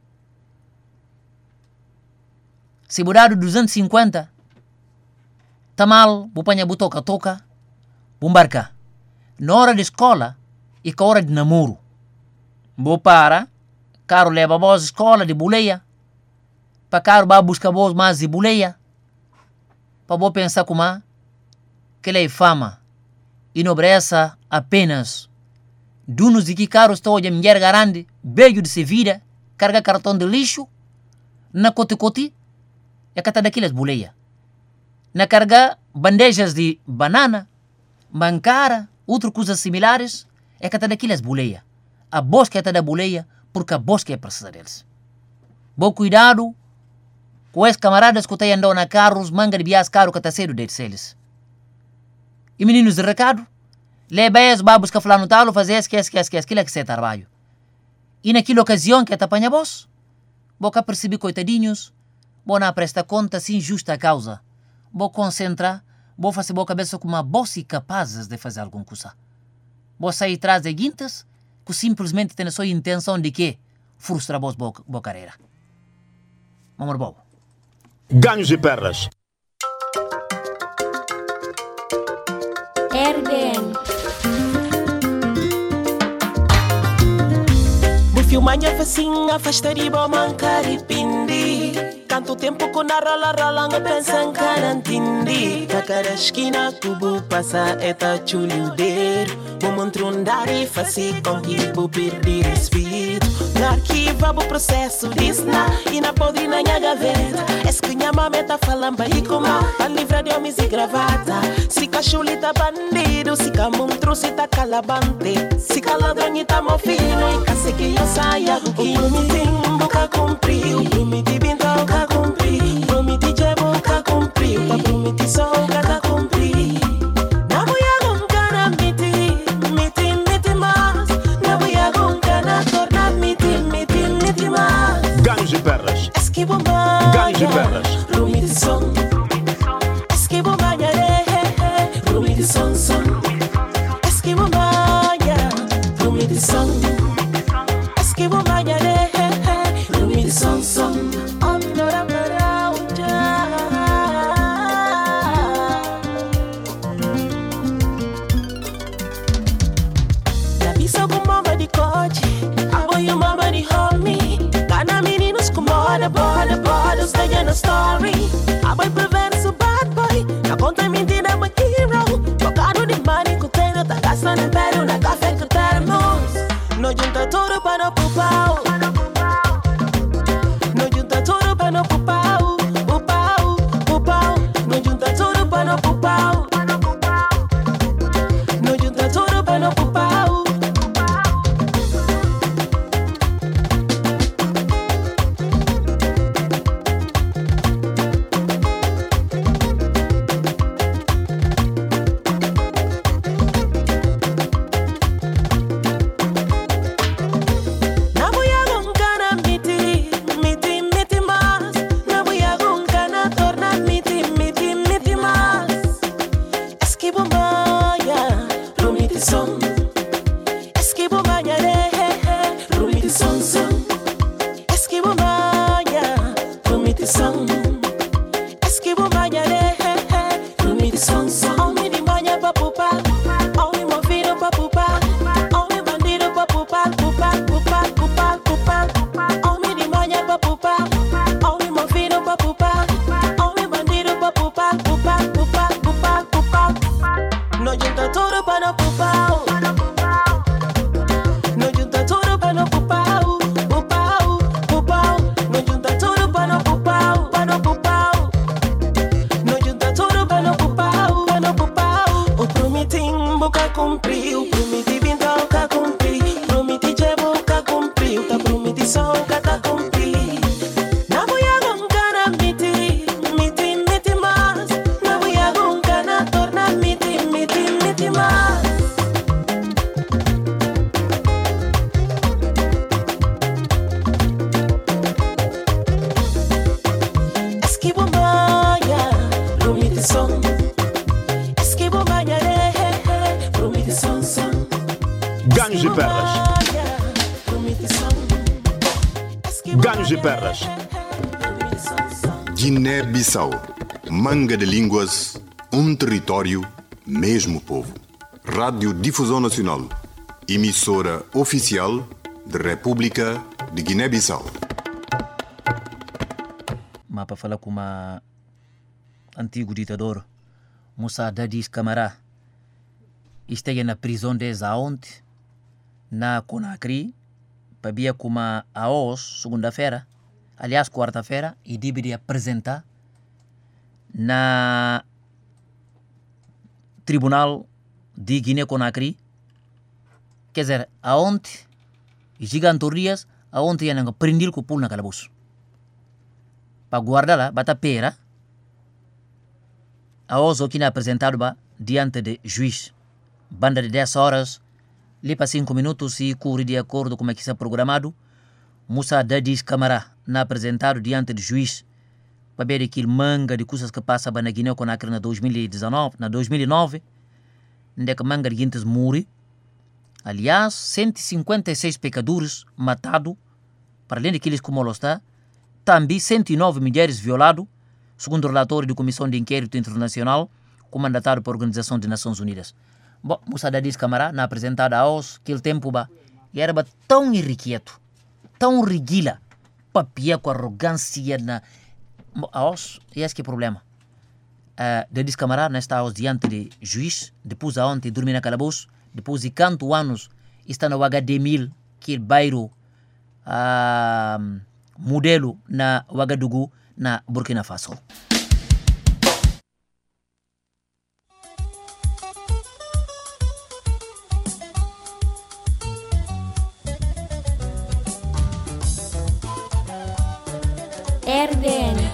Se mudar duzentos e cinquenta, tá mal, vou panha butoca toca, vou embarcar. Na hora de escola e na hora de namoro. Vou para, carro leva a voz escola de boleia, para carro vai buscar voz mais de boleia, para vou pensar como é, que ele é fama e nobreza apenas. Donos de que carro estão de mulher grande, beijo de Sevilla, carga cartão de lixo, na cote-cote, é que está daquelas boleia. Na carga bandejas de banana, mancara, outras coisas similares, é que está daquelas boleia. A bosque está da boleia, porque a bosque é precisa deles. Bom cuidado com esses camaradas que estão andando na carros, manga de bias caro que está cedo deles. E meninos de recado, leva esses babos que falam no talo, fazer esquece, esquece, esquece, aquilo é que se é trabalho. E naquela ocasião que te apanha vos, vou cá perceber coitadinhos, vou não prestar conta sem justa causa. Vou concentrar, vou fazer boa cabeça com uma bolsa capazes de fazer alguma coisa. Vou sair atrás de guintas, que simplesmente tem a sua intenção de que frustra vos boa, boa carreira. Vamos bom. Ganhos e perdas. R D N. Bufio manha facinha, afastar bo mancar e pindi. Canto tempo com a rola rola, não pensa em carantindi. Na cada esquina, tubo passa, eta chuliudeiro. Vou montrundar e fazer com que vou perder espírito. Na arquiva, o processo diz na, e na podrina nha gaveta. Es que minha mãe tá falando aí como a livra de homens e gravata. Se cachuli tá bandido, se camuntro, se tá calabante. Se caladrão tá mofino, e casse que eu saia do que. O prometi boca cumprir, o prometi binta boca cumprir. O prometi je boca cumprir, o prometi só Rumi the song. Eskimo maya re, Rumi the song song. Eskimo maya, Rumi the song. Eskimo maya re, Rumi the song song. I'm not around ya. La bisa con mama di coche, abo your mama di hold me. Kana meninos com moda, borda, borda, stay in a story. Abo prevent so bad boy, na conta mentira my hero. Tocado de money, cocaine, tá gastando em pé, na café que termos. No junta tudo para no pupau. No junta tudo para no pupau, pupau, pupau. No junta tudo para no pupau. No junta tudo para no pupau. Ganhos e perdas. Ganhos e perdas. Guiné-Bissau, manga de línguas, um território, mesmo povo. Rádio Difusão Nacional, emissora oficial da República de Guiné-Bissau. Mas para falar com uma antigo ditador, Moussa Dadis Camara, esteve na prisão desde ontem, na Conakry, para vir com uma a hoje, segunda-feira, aliás, quarta-feira, e deveria apresentar na Tribunal de Guiné-Conakry. Quer dizer, aonde, gigantorias, aonde ia prender com o pulo na calabouço. Para guardar lá, bata pera, a hoje que é apresentado diante de juiz. Banda de dez horas, li para cinco minutos e cumpre de acordo com o que está programado. Moussa Dadis Camara, na apresentado diante do juiz, para ver aquele manga de coisas que passa na Guiné-Conakry na dois mil e dezenove, na dois mil e nove, onde que manga de gente morre. Aliás, cento e cinquenta e seis pecadores matados, para além daqueles que molestar, também cento e nove mulheres violadas, segundo o relatório da Comissão de Inquérito Internacional, comandatado pela Organização das Nações Unidas. Bom, Moussa Dadis Camara, na apresentada aos, aquele tempo, ba, era ba, tão irrequieto, tão reguila, papia com arrogância na... Aos, e esse que é o problema. Uh, Dadis Camara, nesta aos diante de juiz, depois aonde dormir na calabouço, depois de quantos anos está no H D mil, que é o bairro uh, modelo na Ouagadougou, na Burkina Faso. R D N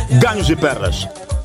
ganhos e perdas.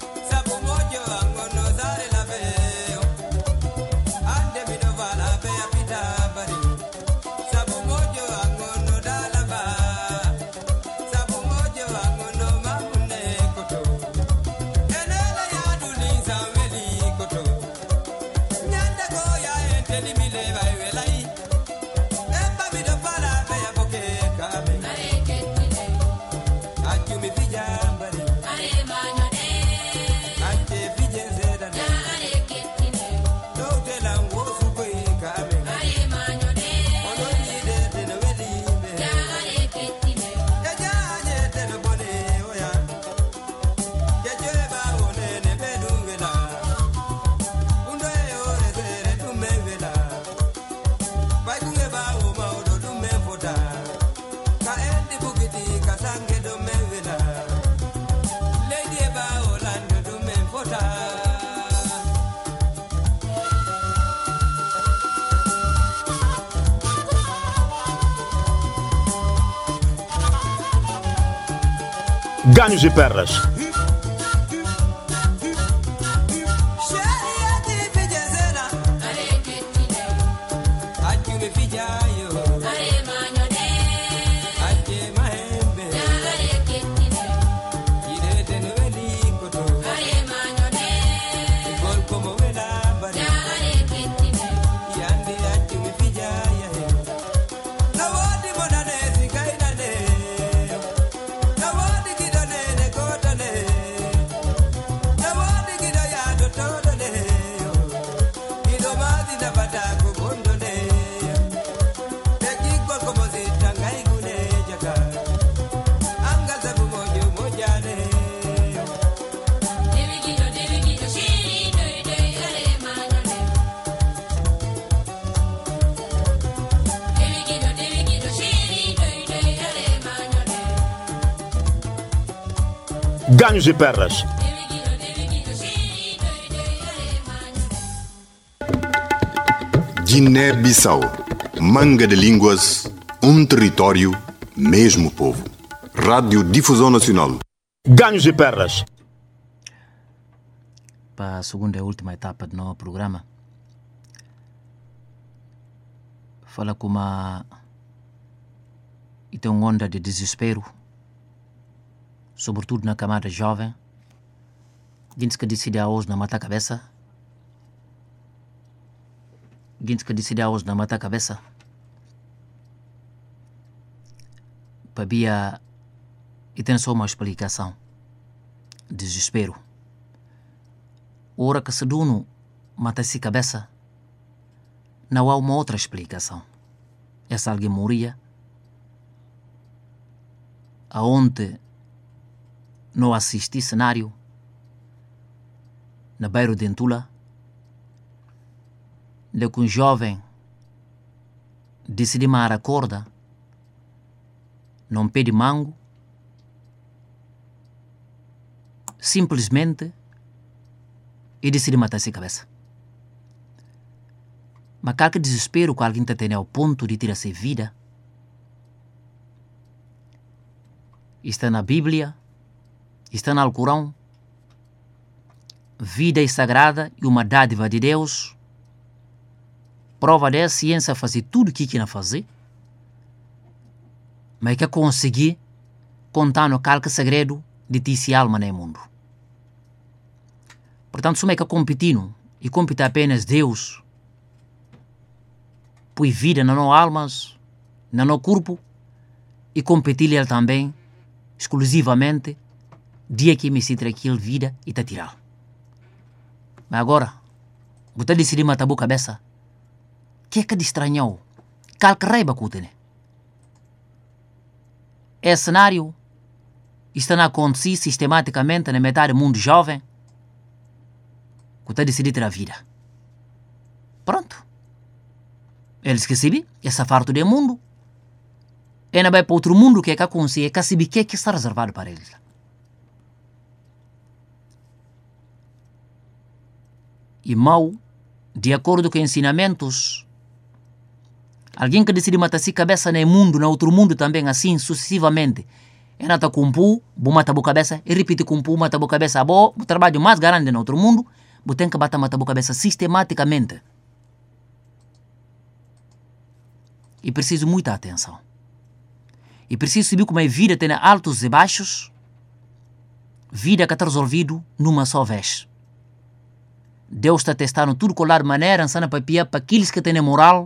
Ganhos e perdas. Ganhos e perdas. Guiné-Bissau, manga de línguas, um território, mesmo povo. Rádio Difusão Nacional. Ganhos e perdas. Para a segunda e última etapa do nosso programa, fala com uma e tem uma onda de desespero, sobretudo na camada jovem, gente que decide a hoje não matar a cabeça, gente que decide a hoje não matar a cabeça, para via e tem só uma explicação: desespero. Ora que se dono mata-se a cabeça, não há uma outra explicação. Essa alguém morria, aonde não assisti cenário, na beira de Entula, de que um jovem decidi mar a corda, num pé de mango, simplesmente, e decidi matar-se a cabeça. Mas qualquer desespero que alguém tem ao ponto de tirar-se a vida, está na Bíblia, está no Alcorão. Vida é sagrada e uma dádiva de Deus. Prova da ciência fazer tudo o que quer fazer, mas que conseguir contar no qualquer segredo de ti se alma no mundo. Portanto, se é que competindo e compete apenas Deus, põe vida nas nossas almas, no nosso corpo, e competir ele também, exclusivamente, dia que me sinta aquilo vida e te tirar. Mas agora, você decidiu matar a cabeça, que é que de estranhou? Calque raiva que tem. Esse cenário está a acontecer sistematicamente na metade do mundo jovem, que está decidido ter a vida. Pronto. Eles que sabem, essa farto do mundo. E não vai para outro mundo que é que consegue, que sabe que é que está reservado para eles. E mal, de acordo com ensinamentos, alguém que decide matar-se cabeça no mundo, no outro mundo também, assim sucessivamente, E nata kumpu, bu mata bu cabeça, e repite kumpu, mata bu cabeça. Bo, o trabalho mais grande no outro mundo, bu tem que bater mata bu cabeça sistematicamente. E preciso muita atenção. E preciso saber como a vida tem altos e baixos. Vida que está resolvido numa só vez. Deus está testando tudo com a maneira, ensina para para aqueles que têm moral,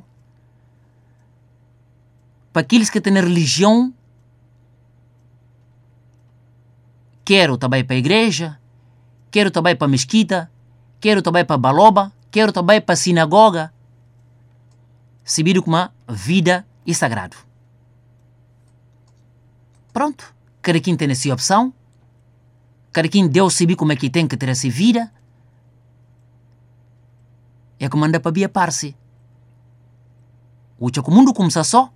para aqueles que têm religião. Quero também para a igreja, quero também para a mesquita, quero também para a baloba, quero também para a sinagoga. Saber como a vida é sagrado. Pronto, cada quem tem essa opção, cada quem Deus sabe como é que tem que ter essa vida. É como anda para via par-se. O que o mundo começa só.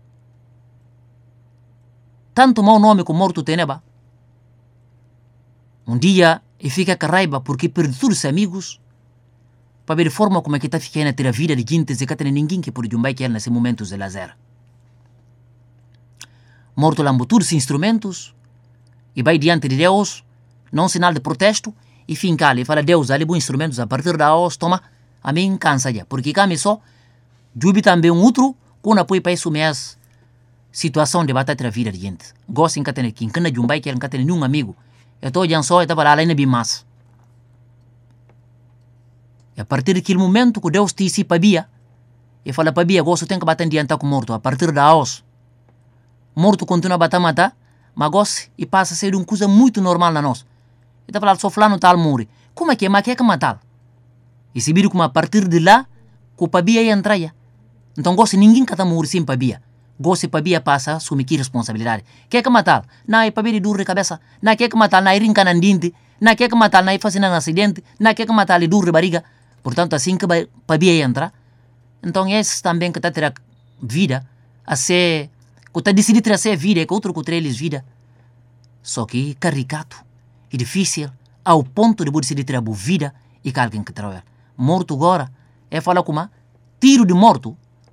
Tanto mau nome como morto tem, neba. Um dia, e fica com raiva porque perde todos os amigos para ver a forma como é que está ficando a ter a vida de gente e que tem ninguém que pode jumbar que ele nesse momentos de lazer. Morto lambo todos os instrumentos e vai diante de Deus, não sinal de protesto, e finca ali e fala: Deus, ali bons instrumentos, a partir da hoje, toma, a mim cansa já, porque cá me só, jubi também um outro, com apoio para isso mesmo, situação de bater a vida de gente. Gosto em que tem, quem cana jumbai que ele não tem nenhum amigo. Eu estou já só, eu estava lá na bimas. E a partir daquele momento que Deus te disse para Bia, e fala para Bia, gosto tem que bater diante com morto, a partir da hoje. Morto continua a bater matar, mas gosto e passa a ser uma coisa muito normal na nós. Eu estava lá só falando tal morre. Como é que é, mas que é que matar? E se viram como a partir de lá, que o Pabia ia entrar. Então gosto ninguém que está morrer sem Pabia. Gosto e Pabia passa a assumir que responsabilidade. Quer que matar? Não é Pabia de dor de cabeça. Não quer que matar, não é rincanandinte. Não quer que matar, não é fazendo um acidente. Não quer que matar, ele dor de barriga. Portanto, assim que Pabia ia entrar. Então esse também que está a ter a vida, a ser, que está decidido ter a ser vida, que outro que tem eles vida. Só que caricato e difícil, ao ponto de decidir ter a boa vida e que alguém que trabalha. Morto agora, é falar como tiro de morto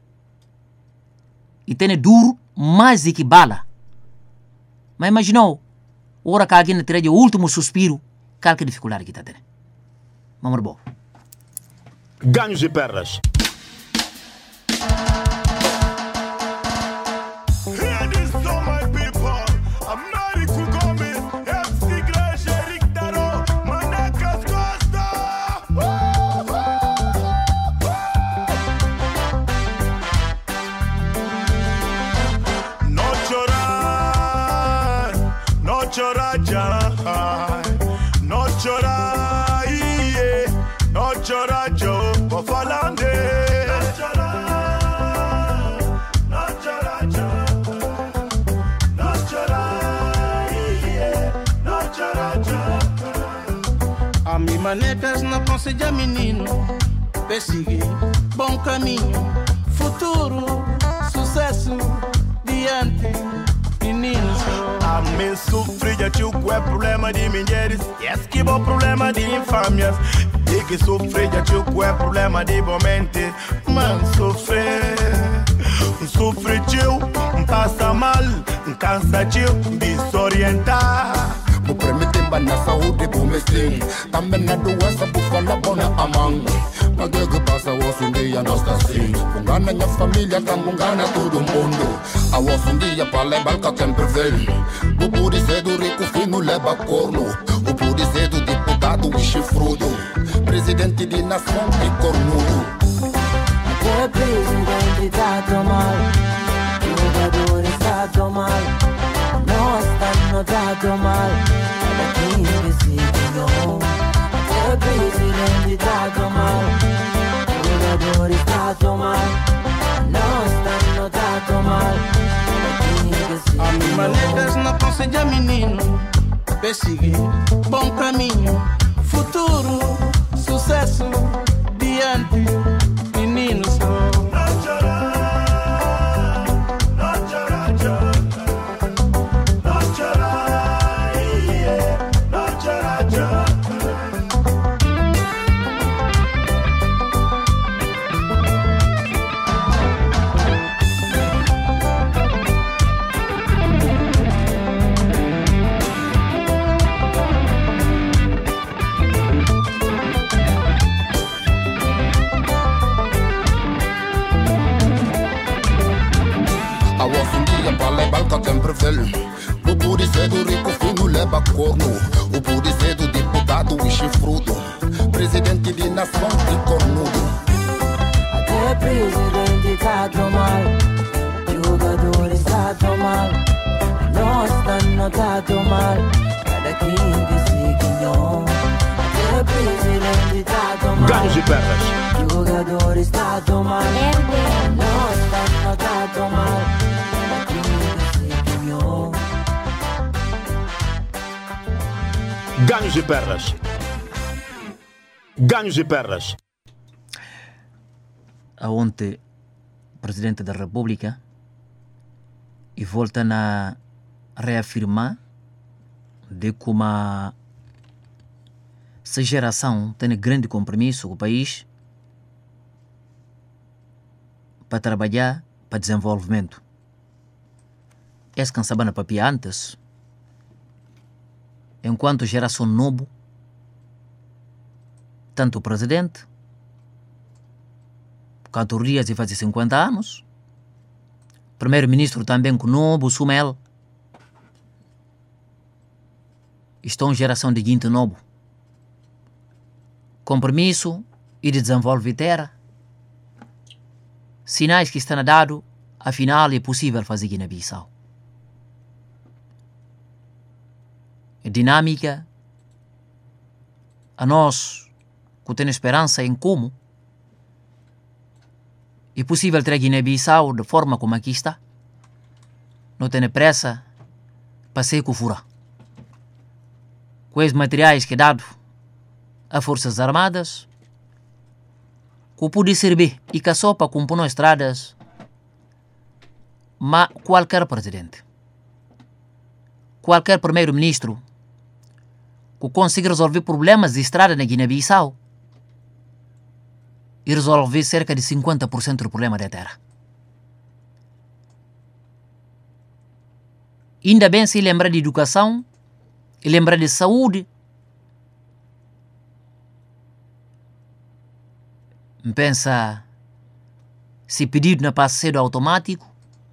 e tem duro mais do que bala. Mas imaginou, hora que alguém tira o último suspiro, qual que é a dificuldade que está tendo. Vamos bom. Ganhos e perdas. Chorar já, não chorar, yeah. Não chorar, Joe, vou falando. Não chorar, não chorar, Joe, não chorar, yeah. Não chorar, Joe. A mim manecas não aconselha menino, perseguir bom caminho, futuro, sucesso, diante, meninos. A mim sofri já tio é problema de mulheres, e esse que bom problema de infâmias. E que sofri já tio é problema de bomente, mas sofrer, sofre tio, passa mal, cansa tio, desorientar. O prêmio tem na saúde, bom mestre. Também na doença, por falar bona amang. Mas o que passa hoje um dia nós está assim. Bungana minha família, tá bungana todo mundo. A hoje um dia para levar que sempre vem. O pode ser do rico fino leva corno. O pode ser do deputado e chifrudo. Presidente de nação e cornudo. O presidente está tão mal. O jogador está tão mal. Nós estamos tá tão mal. Cada quem decide não. O presidente está tão mal. O jogador está tão mal. Nós estamos tá tão mal. Cada quem decide não. A mim manecas não aconselha menino, perseguir bom caminho, futuro, sucesso, diante, meninos. Não chorar, não chorar, chorar. Não chorar, yeah. Não chorar, chorar. sempre velho. O pode ser do rico fino leva corno. O pode ser do deputado e chifrudo. Presidente de nação e cornudo. Até presidente está tão mal. Jogadores está tão mal. Nós não está tão mal. Cada quem que se ganhou. Até presidente está tão mal. Ganhos e perdas. Jogadores está tão mal. Nós não está tão mal. Cada quem que se ganhou. Ganhos e perdas. Ganhos e perdas. Aonde o Presidente da República e volta a reafirmar de como essa geração tem grande compromisso com o país para trabalhar para desenvolvimento. Esse que sabia na papia antes, enquanto geração nova, tanto o presidente, quanto o Rias e faz cinquenta anos, primeiro-ministro também com novo, Sumel, estão em geração de gente novo. Compromisso e de desenvolver terra. Sinais que estão dados, afinal é possível fazer Guiné-Bissau. A dinâmica, a nós, que temos esperança em como é possível ter Guiné-Bissau de forma como aqui está. Não tem pressa para ser com fura. Com os materiais que é dado a Forças Armadas, que pode servir e que só para compor estradas, mas qualquer presidente, qualquer primeiro-ministro que consiga resolver problemas de estrada na Guiné-Bissau e resolver cerca de cinquenta por cento do problema da terra. Ainda bem se lembrar de educação e lembrar de saúde. Pensa se pedido na passeio automático,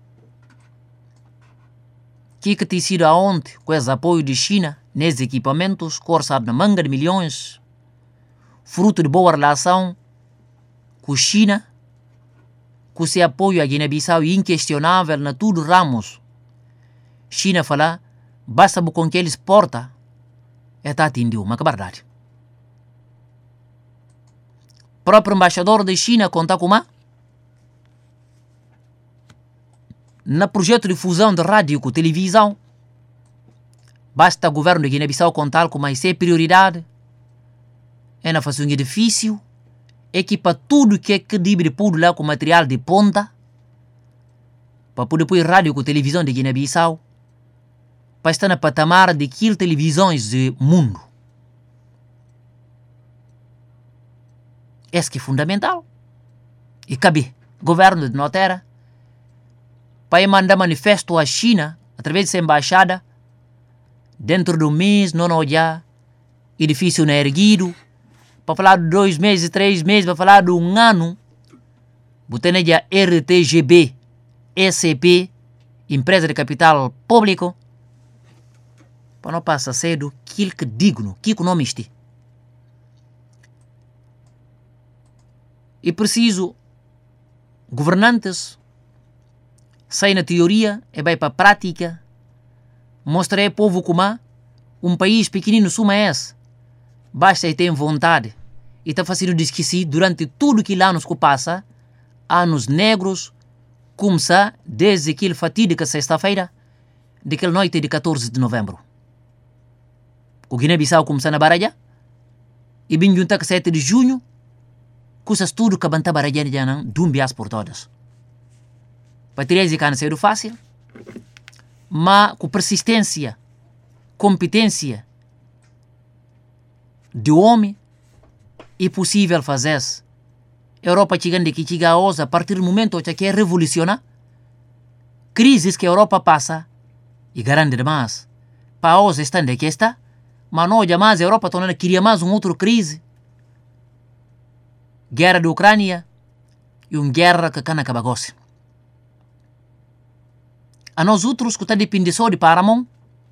que que tem sido aonde com esse apoio de China nesses equipamentos, orçado na manga de milhões, fruto de boa relação com China, com seu apoio à Guiné-Bissau inquestionável na tudo ramos. China fala, basta com que ele exporta, é tá atendido, mas que verdade. Próprio embaixador da China conta com uma na projeto de fusão de rádio com televisão. Basta o governo de Guiné-Bissau contar com mais ser prioridade. É na fazer um edifício, equipa tudo que é que deve pôr lá com material de ponta, para poder pôr rádio com televisão de Guiné-Bissau, para estar na patamar de aquilo televisões do mundo. Esse que é fundamental. E cabe governo de Notera para mandar manifesto à China através dessa embaixada dentro do mês não olhar edifício não erguido para falar de dois meses, três meses, para falar de um ano. Botando já R T G B, S C P, empresa de capital público, para não passar cedo aquilo que digno, que o nome este. E preciso governantes saem na teoria e vai para a prática, mostrar ao povo como um país pequenino suma esse. Basta e ter vontade e está fazendo de esquecer durante tudo que anos que passa, anos negros, começa desde aquele fatídica sexta-feira, daquela noite de catorze de novembro. O Guiné-Bissau começa na baralha e bem junta que sete de junho, coisas tudo que banta baralha já não dumbias por todas. Para ter esse cano ser fácil, mas com persistência, competência de homem é possível fazer isso. A Europa chegando aqui, chega a ousa, a partir do momento que quer revolucionar, crises que a Europa passa, e garante demais, para a ousa estando aqui está, mas não jamais a Europa torna queria mais uma outra crise. Guerra da Ucrânia e uma guerra que cana cabagosse. A nós outros que está dependendo só de Paramão,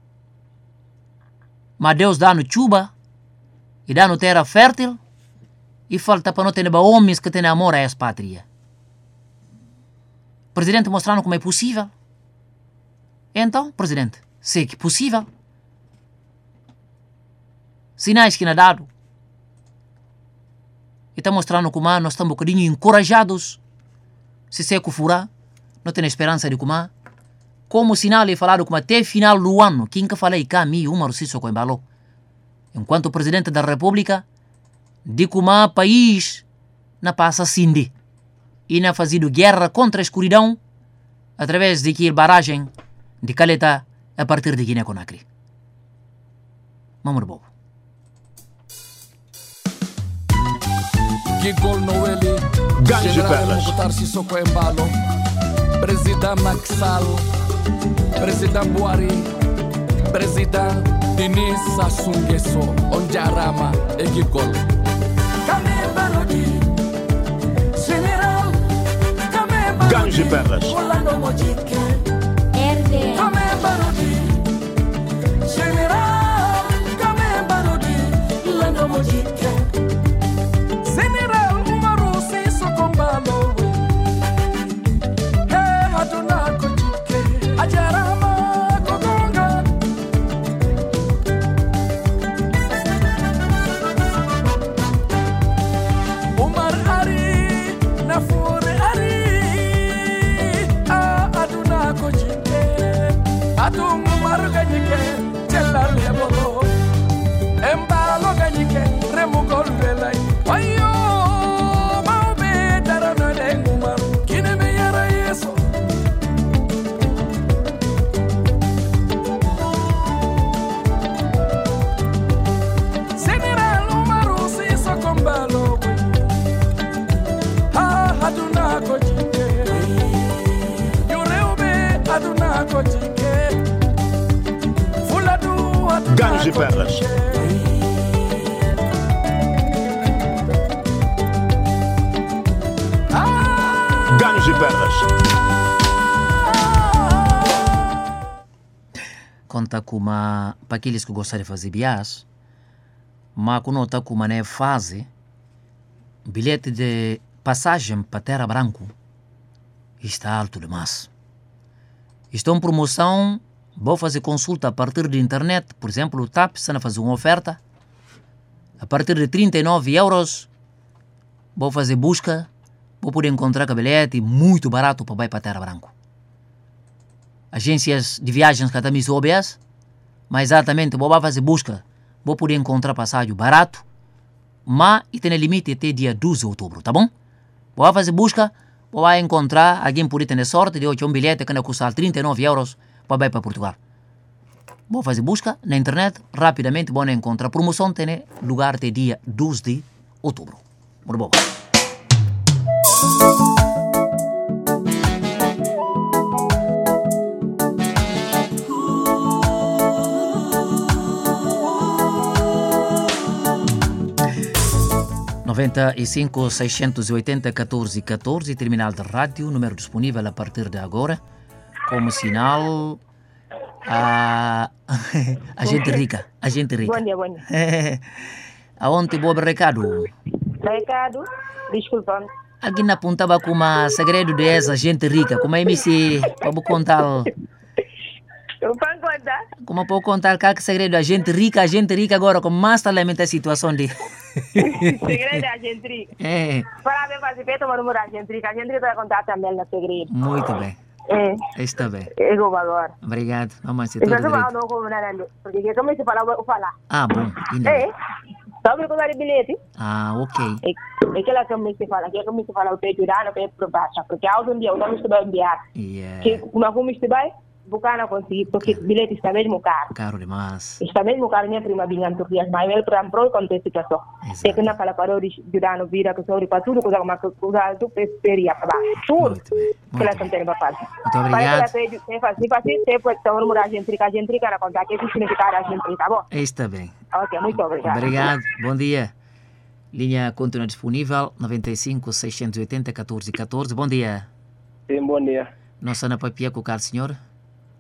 mas Deus dá no chuva e dá no terra fértil e falta para não ter homens que têm amor a essa pátria. Presidente mostrando como é possível. Então, presidente, sei que é possível. Sinais que não dado. E está mostrando como nós estamos um bocadinho encorajados. Se sei que furar, não tem esperança de como. Como sinal é falado como até final do ano, quem que fala e cá, mi, uma Russiso com embalou. Enquanto o presidente da República, de como o país não passa assim e não fazido guerra contra a escuridão através de que barragem de Caleta a partir de Guiné-Conakry. Vamos bobo. Gigol Noeli, General Mukhtar Sissoko Embalo, Presidente Maxal, Presidente Buhari, Presidente Denis Sassou Nguesso, Onjarama e Gigol. Ganji Perras. General Umaru Sissoko Embalo, eh hatuna kujike, ajarama kogonga. Umar Ari, Nafure Ari, ah hatuna kujike, atum Umar gajike, celal yabolo, Embalo gajike, remugol velai. Ayo, mau bedara na dengumar, kine me yara yeso. General Umaru Sissoko Embalo, ha haduna kojike, yureube haduna kojike, fuladu haduna Ganji Perras. Ganji Perras. Conta com uma, para aqueles que gostam de fazer bias, mas quando está com uma né, fase, bilhete de passagem para Terra Branco está alto demais. Estão em promoção, vou fazer consulta a partir de internet, por exemplo, o T A P está a fazer uma oferta, a partir de trinta e nove euros, vou fazer busca, vou poder encontrar com bilhete muito barato para ir para Terra Branco. Agências de viagens que também são óbvias, mas exatamente vou fazer busca, vou poder encontrar passagem barato, mas e tem limite até dia doze de outubro, tá bom? Vou fazer busca, vou encontrar alguém por ter sorte de hoje um bilhete que não custa trinta e nove euros para ir para Portugal. Vou fazer busca na internet, rapidamente vou encontrar promoção, tem lugar até dia doze de outubro. Muito bom. noventa e cinco, seiscentos e oitenta, quatorze, quatorze, terminal de rádio, número disponível a partir de agora, como sinal a, a gente rica, a gente rica. Bom dia, bom dia. Aonde bom recado? Recado, desculpa. Alguém apontava como segredo dessa gente rica, como é que para contar? Eu posso contar? Como pode contar que segredo da gente rica, a gente rica agora com mais lamenta a situação de segredo da gente rica. É. Para ver fazer feito uma número da gente rica, a gente rica vai contar também no segredo. Muito bem. É. Está bem. É o valor. Obrigado. Vamos ser todo direito. Não como nada, porque como se fala, eu falar. Ah, bom. É. Sobre o de bilhete. Ah, ok. É aquela que me se fala, que é como se fala o peito da não é por baixo, porque há um dia eu não estou enviar. Yeah. Que como como estou bem, bucana conseguir, porque o bilhete está mesmo caro. Caro demais. Está mesmo caro, minha prima vinha em Turquia, mas ele para pro com a situação. É que na fala para o ajudar no vira que sobre para tudo, coisa como que coisa tu esperia para baixo. Tudo. Que ela tem para fazer. Muito obrigado. Se faz, se faz, se pode estar uma a gente rica, a gente rica na conta, que isso significa a gente rica, tá bom? Está bem. Ok, muito obrigado. Obrigado. Bom dia. Linha continua disponível, noventa e cinco, seiscentos e oitenta, quatorze, quatorze. Bom dia. Sim, bom dia. Nossa Ana Papia com o caro senhor?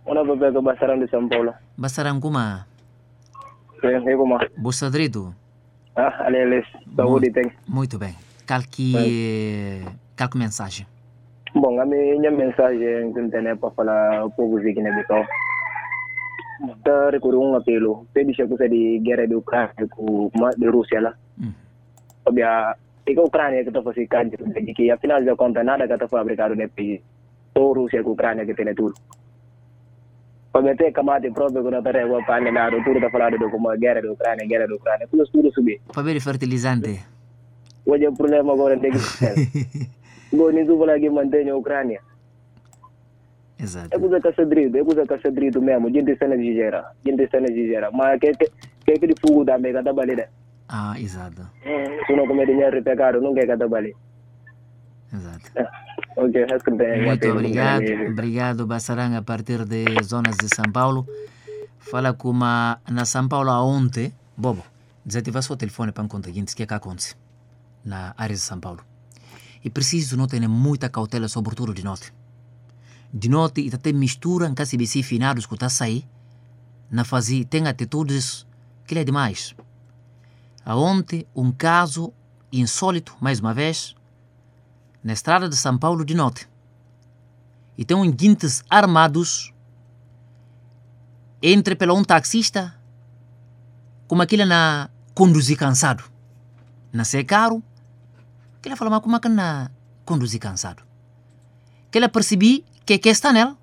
Una papel que Basarang de São Paulo. Basarang kuma? Sim, eu como? Bostadrido? Ah, aliás, saúde tem. Muito bem. Calque... Calque mensagem. Bom, a minha mensagem que tem para falar o povo de Guiné-Bissau. Está recorrendo um apelo. Pede que você de guerra de Ucrânia com de Rússia lá. Obviamente, é a Ucrânia que está fazendo carne, que afinal de contas nada que está fabricado no país. Só Rússia com Ucrânia que tem tudo. Obviamente, a camada própria que não está regulando para analisar tudo está falando como a guerra da Ucrânia, guerra da Ucrânia, tudo tudo subir. Para ver fertilizante. Hoje o problema agora tem que ser. Agora nem tudo que mantém a Ucrânia. Exato. É coisa que é cedrido, é coisa que é cedrido mesmo. Gente está na exagera, gente está na exagera. Mas que que que que de fogo da mega da balida. Ah, exato. Se não comer dinheiro pecado, não quer que da balida. Exato. Ok, muito obrigado, obrigado Basarang a partir de zonas de São Paulo. Fala como na São Paulo ontem, bobo, desativa seu telefone para contar o que é que acontece na área de São Paulo. E preciso não ter muita cautela, sobretudo de noite. De noite, e até mistura em caso de finados que está a sair, na fase, tem atitudes que é demais. Ontem, um caso insólito, mais uma vez, na estrada de São Paulo de noite. E tem um guintes armados entre pelo um taxista, como aquele na conduzir cansado. Na ser caro, que ele fala, mas como é que na conduzir cansado? Que ele percebi que que está nela.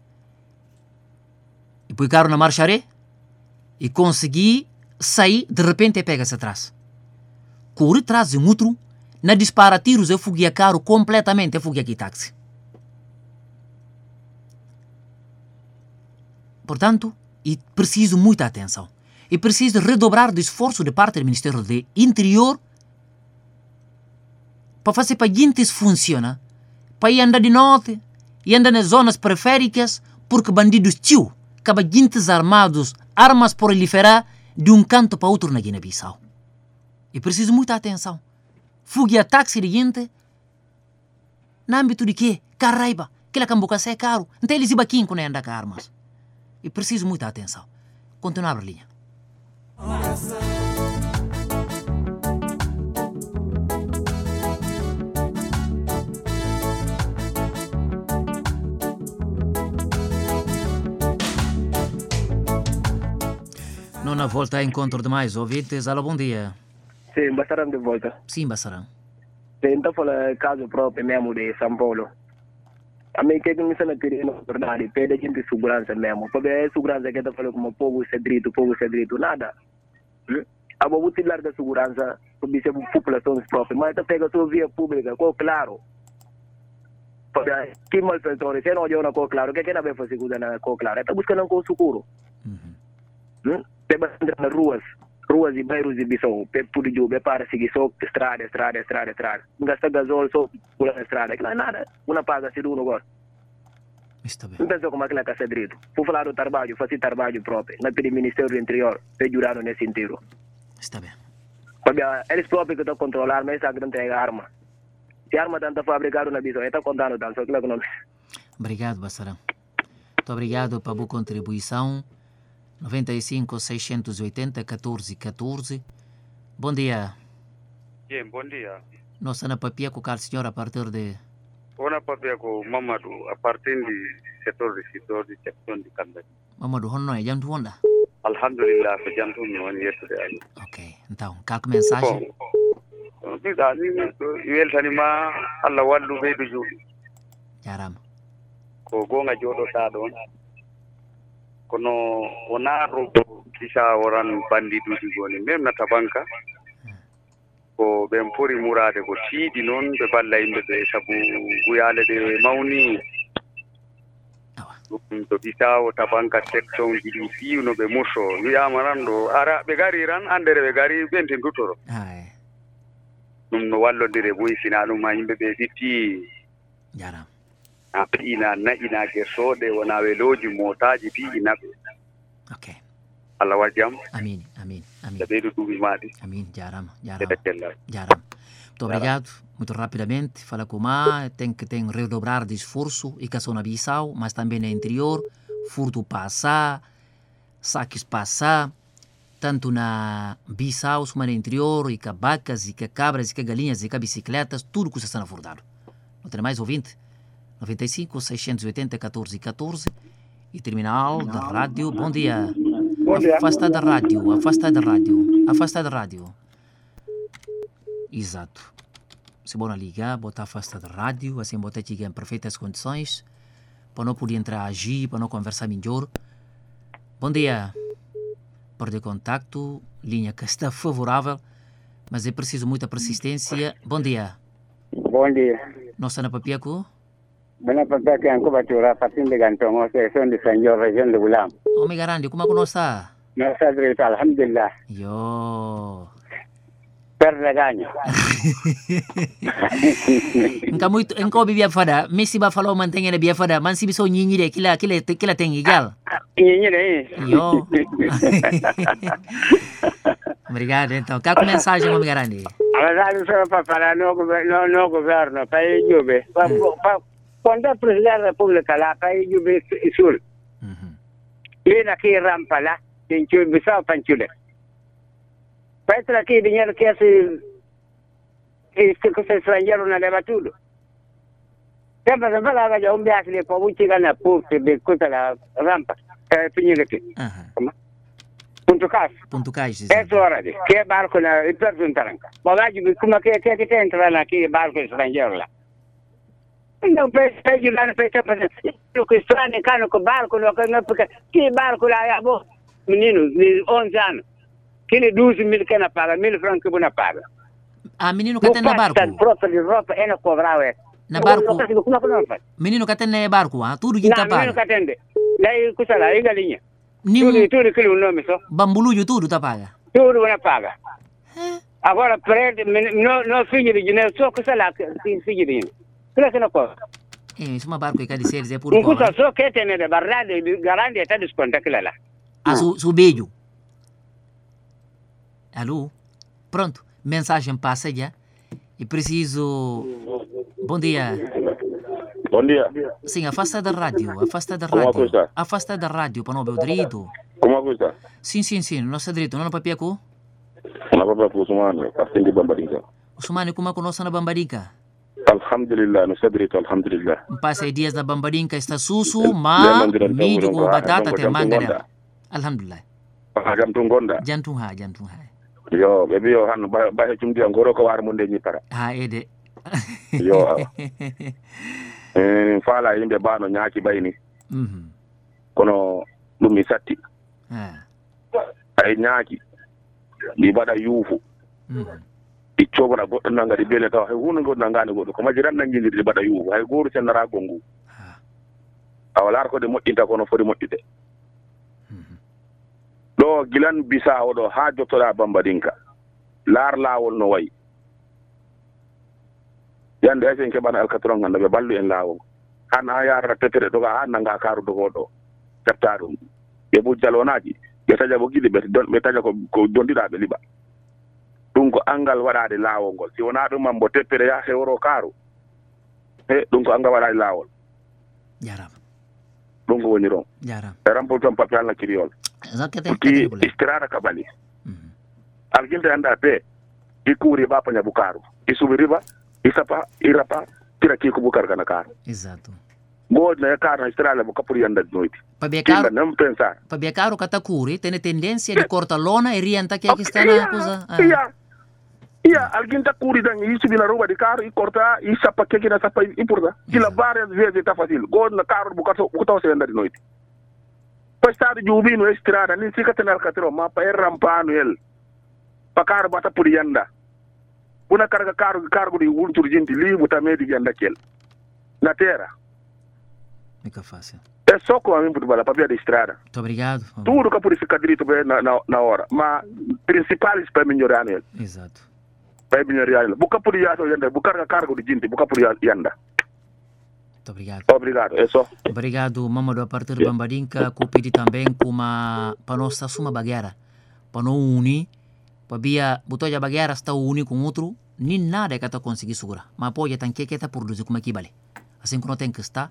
E põe carro na marcharé e consegui sair, de repente pega-se atrás. Corre atrás de um outro, na dispara tiros, eu fugia carro completamente, eu fugia aqui táxi. Portanto, e preciso muita atenção. E preciso redobrar de esforço de parte do Ministério do Interior para fazer para que isso funcione, para ir andar de noite e andar nas zonas periféricas, porque bandidos tio, acaba guintes armados, armas proliferar de um canto para outro na Guiné-Bissau. E preciso muita atenção. Fugia táxi de gente, no âmbito de quê? Carraiba, que a cambuca é caro, então eles iam aqui quando andam com armas. E preciso muita atenção. Continuar a linha. Nona volta a encontro de mais ouvintes. Alô, bom dia. Sim, Basarang de volta. Sim, Basarang. Então, fala caso próprio mesmo de São Paulo. A mim que não se na verdade, pede a gente segurança mesmo. Porque é segurança que está falando como povo cedrito, povo cedrito, nada. A boa titular da segurança, porque é a população própria, mas está pega a sua via pública, com claro. Porque que malfeitores, se não olhou na cor claro, o que é que não vai fazer na cor claro? Está buscando um cor seguro. Tem bastante nas ruas, ruas e bairros de Bissau, por de para seguir só estrada, estrada, estrada, estrada. Gasta gasol só por na estrada, aquilo é nada. Uma paga se não gosta. Não pensa como aquilo é que é direito. Por falar do trabalho, fazer trabalho próprio, na pelo Ministério do Interior, para ajudar nesse sentido. Está bem. Porque eles próprios que estão controlando, mas estão entregando arma. Se a arma está fabricada na Bissau, está contando tanto, aquilo é que não. Obrigado, Basarang. Muito obrigado pela boa contribuição. noventa e cinco, seiscentos e oitenta, catorze, catorze. Bom dia. Sim, bom dia. Nós na papia com o senhor a partir de... Ona papia com Mamadou, a partir do setor de setor de seção de Candai. Mamadou, onde é? Janto onde? Alhamdulillah, foi janto no ano yesterday. Ok, então, qual mensagem? Bisa, ni il tanima Allah wallu be du. Jaram. Ko gonga jodo ta don. Kono wonaro kisha waran bandidu digoni même na tabanka ko be mpuri murade ko tiidi non be balla yimbe be sabu guyale de mawni to bisa o tabanka section di fi no be muso wiya marando ara be gari ran andere be gari benten dutoro ay dum no wallo dire boy sina dum ma yimbe be ditti jaram ina na ina ke sode wona weloji motaji ti ina be okay Allah wajam amin amin amin da bedo dubi madi amin jaram jaram jaram muito obrigado muito rapidamente fala com a tem que tem redobrar de esforço e que na Bissau mas também no interior furto passar, saques passar, tanto na Bissau, como no interior, e com vacas, e com cabras, e com galinhas, e com bicicletas, tudo que está furtado. Não tem mais ouvinte? noventa e cinco, seiscentos e oitenta, catorze, catorze. E terminal da rádio. Bom dia. Bom dia. Afasta da rádio, afasta da rádio, afasta da rádio. Exato. Se bom ligar, botar afasta da rádio, assim botar aqui em perfeitas condições, para não poder entrar a agir, para não conversar melhor. Bom dia. Perder contacto, linha que está favorável, mas é preciso muita persistência. Bom dia. Bom dia. Nossa na Papiaco? Bana Papiaco em cobertura, partindo de Gantão, Associação de Senhor, região de Bulam. Ô, Migarandi, como é que nós está? Nós está direito, alhamdulillah. Yo. Perde ganho. Nka muito, nka bibia fada, Messi ba falou mantenha na bia fada, man si biso nyinyi de kila kila kila tem igual. Nyinyi de. Yo. Obrigado, então. Qual a mensagem, meu grande? A verdade só para falar no governo, no governo, para ir jube. Quando o presidente da República lá, para ir jube sul. Lina aqui rampa lá, tem que bisau panchule. Para aqui dinheiro que esse este que se estrangeiro na leva tudo. Sempre se fala que um viaje de para muito ganhar pouco de coisa lá rampa. É pinheiro aqui. Ponto Cais. Ponto Cais. É hora de que barco na e perguntaranca. Bolaji como que que que entra na aqui barco estrangeiro lá. Não pede lá no peito para o que está no cano com barco no cano porque que barco lá é bom. Menino de onze anos. Que ele doze mil que na paga, mil francos que não paga. Ah, menino que tem na barco. O próprio de roupa é na cobrar é. Na barco. Menino que tem na barco, ah, tudo que tá paga. Menino que atende. Daí custa lá, e galinha. Nim... Tudo, tudo aquilo o nome só. Bambulujo tudo tá paga. Tudo não paga. Agora, prende, não, não filho de dinheiro, só custa lá, filho de dinheiro. Tudo que não pode. É, isso é uma barco que cada ser é por um custa só que tem de barrada, garante até desconto aquilo lá. Ah, su, su beijo. Alô? Pronto, mensagem passa já. E preciso... Bom dia. Bom dia. Sim, afasta da rádio, afasta da Como rádio. está? Afasta da rádio para não ver o direito. Como está? Sim, sim, sim, não está direito. Não é papiaco? Não é papiaco, Usmane, assim de Bambarica. Usmane, como é que nós na Bambarica? Alhamdulillah, não está direito, alhamdulillah. Passa dias na Bambarica, está susso, mas milho com batata tem manga dela. Alhamdulillah. Jantung gonda. Jantung ha, jantung ha. Yo, baby yo han ba ba cum dia ngoro ko war munde ni para. Ha ede. Yo. Eh fala yimbe bano nyaaki bayni. Mhm. Kono dum satti. Ha. Ay nyaaki. Di bada yufu. Mhm. Di chobra goddo nanga di bele taw hay hunu goddo ngani goddo ko majiran nangi di bada yufu hay goru sen nara gongu. Ha. Awalar ko de moddinta kono fodi moddide. Do gilan bisa odo ha jotola Bambadinka lar lawol no way yande ay ke bana alkatron nganda be ballu en lawol han ayara tetere do ga nanga karu do godo taptarum e bu jalonaji be taja bo gidi be don be taja ko ko dondida be liba dum ko angal wadade lawol gol si wona dum mambo teppere ya hewro karu e dum ko angal wadade lawol jaram dum ko woni ron jaram rampol tom papal na kiriol Porque estrada cabali. Alguém te anda a pé e curi ba para bucaro. E subiriba, e sapa, e rapa, tira aqui com bucar na carro. Exato. God na carro na estrada buca por anda de noite. Para becar, não pensar. Para becar o catacuri tem tendência de cortar lona e rienta que aqui está na coisa. Ia, ia, alguém tá curi dan e subir na rua de carro e cortar e sapa que aqui na sapa e porta. Que lá várias vezes está fácil. God na carro bucar buca você anda de noite. Pa estado jubi no estrada ni sika tenar katro ma pa rampano el pa kar bata puri yanda una carga cargo cargo di ultur gente li buta medi yanda kel na terra mica fácil é só com a mim por bala pa via de estrada muito obrigado tudo que por ficar direito na na na hora mas principal é para melhorar nele exato para melhorar buka puri yanda buka carga cargo di gente buka puri yanda. Muito obrigado. Obrigado, é só. Obrigado, Mamadou, a partir de Bambadinka, que pedi também como para nós estar uma bagueira, para não unir, para via, botou a bagueira está unir com outro, nem nada é que está conseguir segurar, mas pode ter que está produzir como é que vale. Assim que não tem que estar,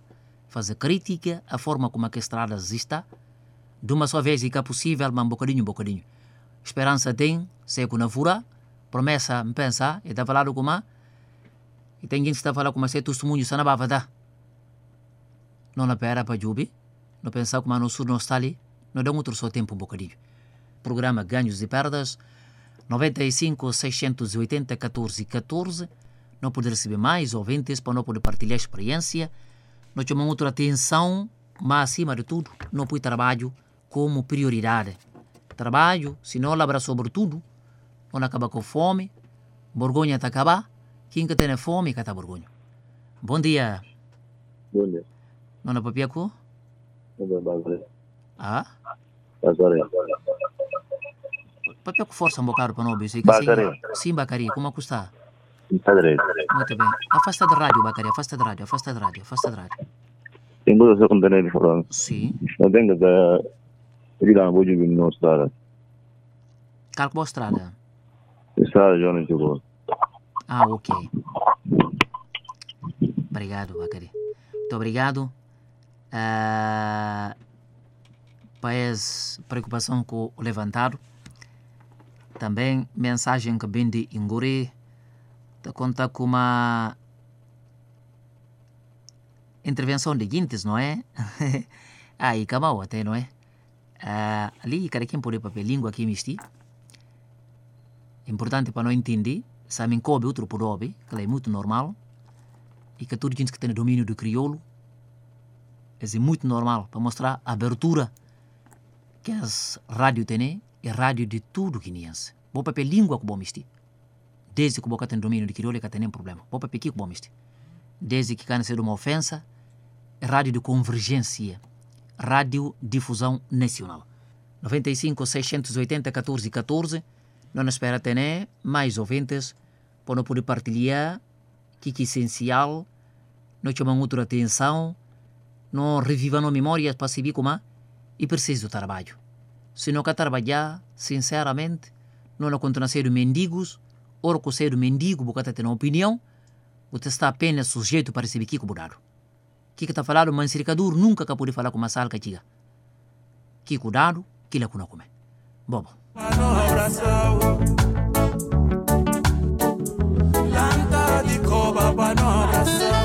fazer crítica à forma como a que a estrada está, de uma só vez e que é possível, mas um bocadinho, um bocadinho. Esperança tem, sei que não fura, promessa, me pensar, e está falando com uma, e tem gente que está falando com uma, sei testemunho, se não vai dar. Não na pera para Jubi, não pensar como no sul não está ali, não dá outro só tempo um bocadinho. Programa Ganhos e Perdas, noventa e cinco, seiscentos e oitenta, catorze, catorze, não poder receber mais ouvintes para não poder partilhar experiência, não chamamos outra atenção, mas acima de tudo, não põe trabalho como prioridade. Trabalho, se não labra sobre tudo, não acaba com fome, vergonha está acabar, quem que tem fome, que está vergonha. Bom dia. Bom dia. Não é papiaco? Não é Bacari. Ah? Bacari. Papiaco força um bocado para não ouvir. Bacari. Sim, Bacari, como é que está? Está direito. Muito bem. Afasta de rádio, Bacari, afasta de rádio, afasta de rádio, afasta de rádio. Tem coisa que eu não falando. Sim. Não tem que dar... Ele dá uma boa de não estrada. Qual que é a estrada? Estrada, já não chegou. Ah, ok. Obrigado, Bacari. Muito obrigado. Uh, para essa preocupação com o levantado. Também mensagem que vem de Inguri. Te conta com uma intervenção de Guintes, não é? Ah, e acabou até, não é? Uh, ali, cada quem pode papel língua aqui misti. Importante para não entender. Sabem que outro por obe, que é muito normal. E que tudo gente que tem domínio do crioulo é muito normal para mostrar a abertura que as rádio tem é rádio de tudo guineense. Vou papel língua que bom misti. Desde que você tem domínio do crioulo que tem problema. Vou papel que bom misti. Desde que cansa ser uma ofensa, é rádio de convergência. Rádio Difusão Nacional. noventa e cinco, seiscentos e oitenta, catorze, catorze. Não espera ter mais ouvintes para não poder partilhar que é essencial. Não chamamos outra atenção. Não revivamos memórias para saber como é. E preciso do trabalho. Se não quer trabalhar, sinceramente, não é contra ser mendigos. Ou com ser mendigo, porque tem uma opinião. Você está apenas sujeito para receber que mudado. Que está falando, mas cercador nunca que pode falar com uma salca chiga. Que cuidado, que lá não come. Bobo. Lanta di coba panoração.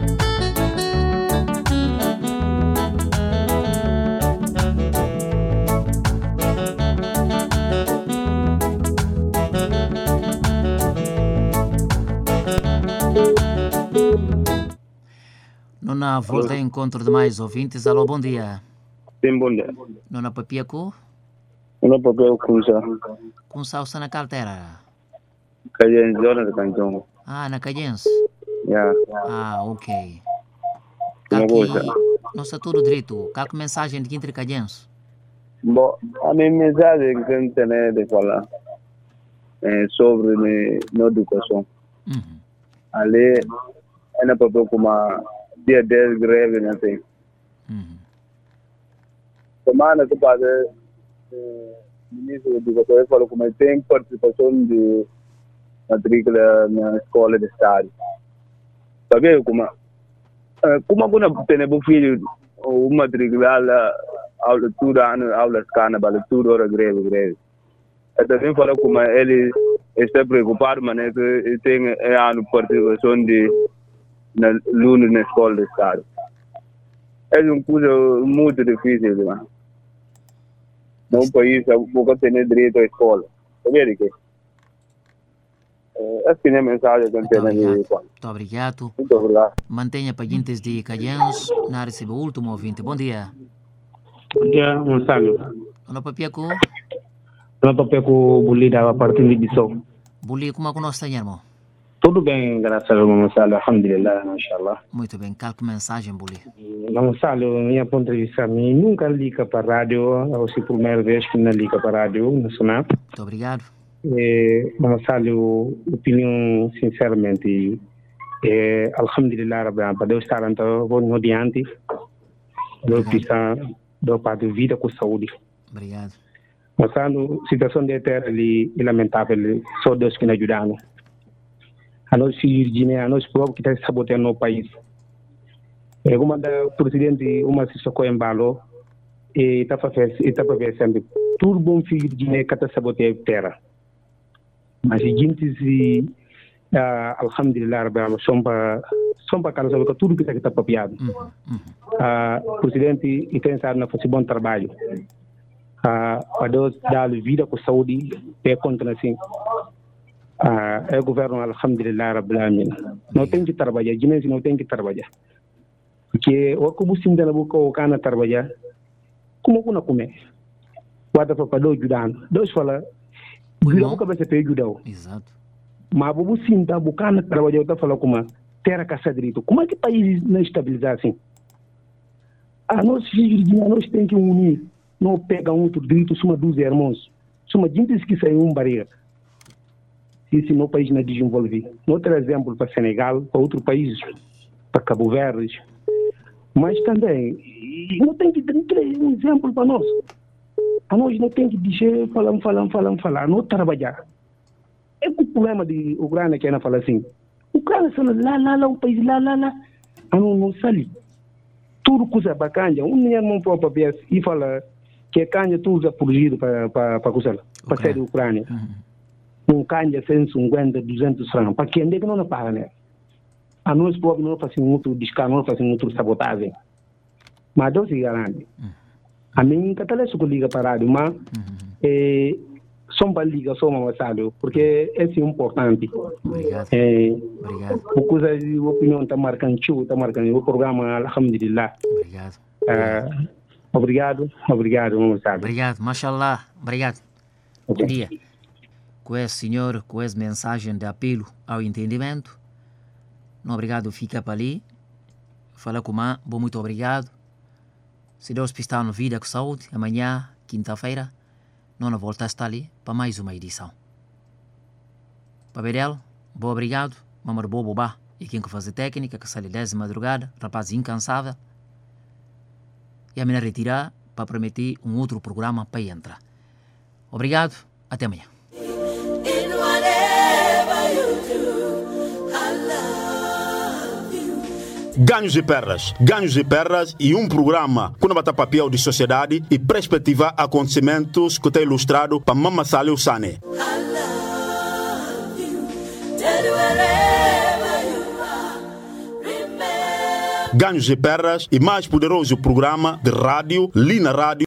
Nona volta em encontro de mais ouvintes. Alô, bom dia. Sim, bom dia. Nona Papiaco? Nona Papiaco, Kunsa. Kunsa, está na carteira? Cayense, zona de Canton. Ah, na Cayense? Yeah. Ah, ok. Uma coisa. Não está tudo direito. Qual que mensagem de que entre Cayense? Bom, a minha mensagem que eu tenho de falar é sobre a educação. Uhum. Ali, é na papel como a dia dez greve, não tem. Semana que passa, o ministro da Educação falou como tem participação de matrícula na escola de Estado. Sabe como? Como alguma tem um filho ou matricular a leitura, a aula escana, a leitura, hora greve, greve. Eu também falo como ele está preocupado, mas é que tem a participação de na aluno na escola de Estado. É uma coisa muito difícil, né? Num país que tem direito à escola. Sabe que? Essa é a mensagem que eu tenho de Muito obrigado. Muito obrigado. Mantenha paguintes de Calhãos na recebe o último ouvinte. Bom dia. Bom dia, Gonçalo. Olá, Papiaco. Olá, Papiaco, Buli da parte de Bissau. Buli, como é que nós estamos, irmão? Tudo bem, graças a Deus, Gonçalo. Alhamdulillah, inshallah. Muito bem. Qual que mensagem, Buli? Gonçalo, minha ponto de vista, eu nunca liga para a rádio, é a primeira vez que não liga para a rádio nacional. Muito obrigado. É, Gonçalo, opinião, sinceramente, é, alhamdulillah, para Deus estar então, vou adiante, Deus precisa da parte de vida com saúde. Obrigado. Gonçalo, a situação de terra ali é lamentável, só Deus que nos ajuda. A nós filhos de Guiné, a nós povos que estão sabotando no país. E como o presidente uma se socou em balo e tá fazendo e tá fazendo tudo bom filho de Guiné que tá saboteando terra. Mas a gente se alhamdulillah rabbil sompa sompa cara sabe que tudo que está papiado. O presidente e pensar na fazer bom trabalho. Para Deus dar vida com saúde e contra assim. É o governo alhamdulillah rabbil alamin. Não tem que trabalhar, Guiné não tem que trabalhar. Porque o que você ainda não busca o cana trabalhar, como que não come? Quando para Deus ajudar, Deus fala, Deus nunca vai ser ajudado. Exato. Mas o você ainda buscando trabalhar, está falando como terra caça direito. Como é que o país não estabilizar assim? Ah, nós filhos de nós tem que unir, não pega um outro direito, soma dois irmãos, soma gente que sai um barriga. Se no país não desenvolve, outro exemplo para Senegal, para outros países, para Cabo Verde. Mas também, não tem que dar um exemplo para nós. A nós não tem que dizer, falar, falar, falar, falar, não trabalhar. É o problema de Ucrânia que ela fala assim. Ucrânia fala lá, lá, lá, um país lá, lá, lá. A não, não sali. Tudo coisa bacana. Um irmão próprio vez e fala que a canja tudo usa por giro para para para coisa, para sair da Ucrânia. Um canja cento e cinquenta, duzentos francos. Para quem é que não paga, né? A nós próprios não fazemos muito descarga, não fazemos muito sabotagem. Mas Deus se garante. A mim, cada vez que eu ligo para a rádio, mas é, só para ligar, só uma mensagem, porque é importante. Obrigado. É, Obrigado. Porque a opinião está marcando, está marcando o programa, alhamdulillah. Obrigado. É, obrigado, obrigado, mensagem. Obrigado, mashallah. Obrigado. Bom dia. Com esse senhor, com essa mensagem de apelo ao entendimento, não obrigado, fica para ali. Fala com o mãe, bom, muito obrigado. Se Deus pistar no vida com saúde, amanhã, quinta-feira, não volta a estar ali para mais uma edição. Paberel, bom obrigado. Mamar bobo bobá. E quem que faz a técnica, que sai dez de madrugada, rapaz incansável. E a minha retirar para prometer um outro programa para entrar. Obrigado, até amanhã. Ganhos e perdas, ganhos e perdas e um programa com bata papel de sociedade e perspectiva acontecimentos que está ilustrado para Mama Saleu Sane. Ganhos e perdas e mais poderoso programa de rádio, Lina Rádio.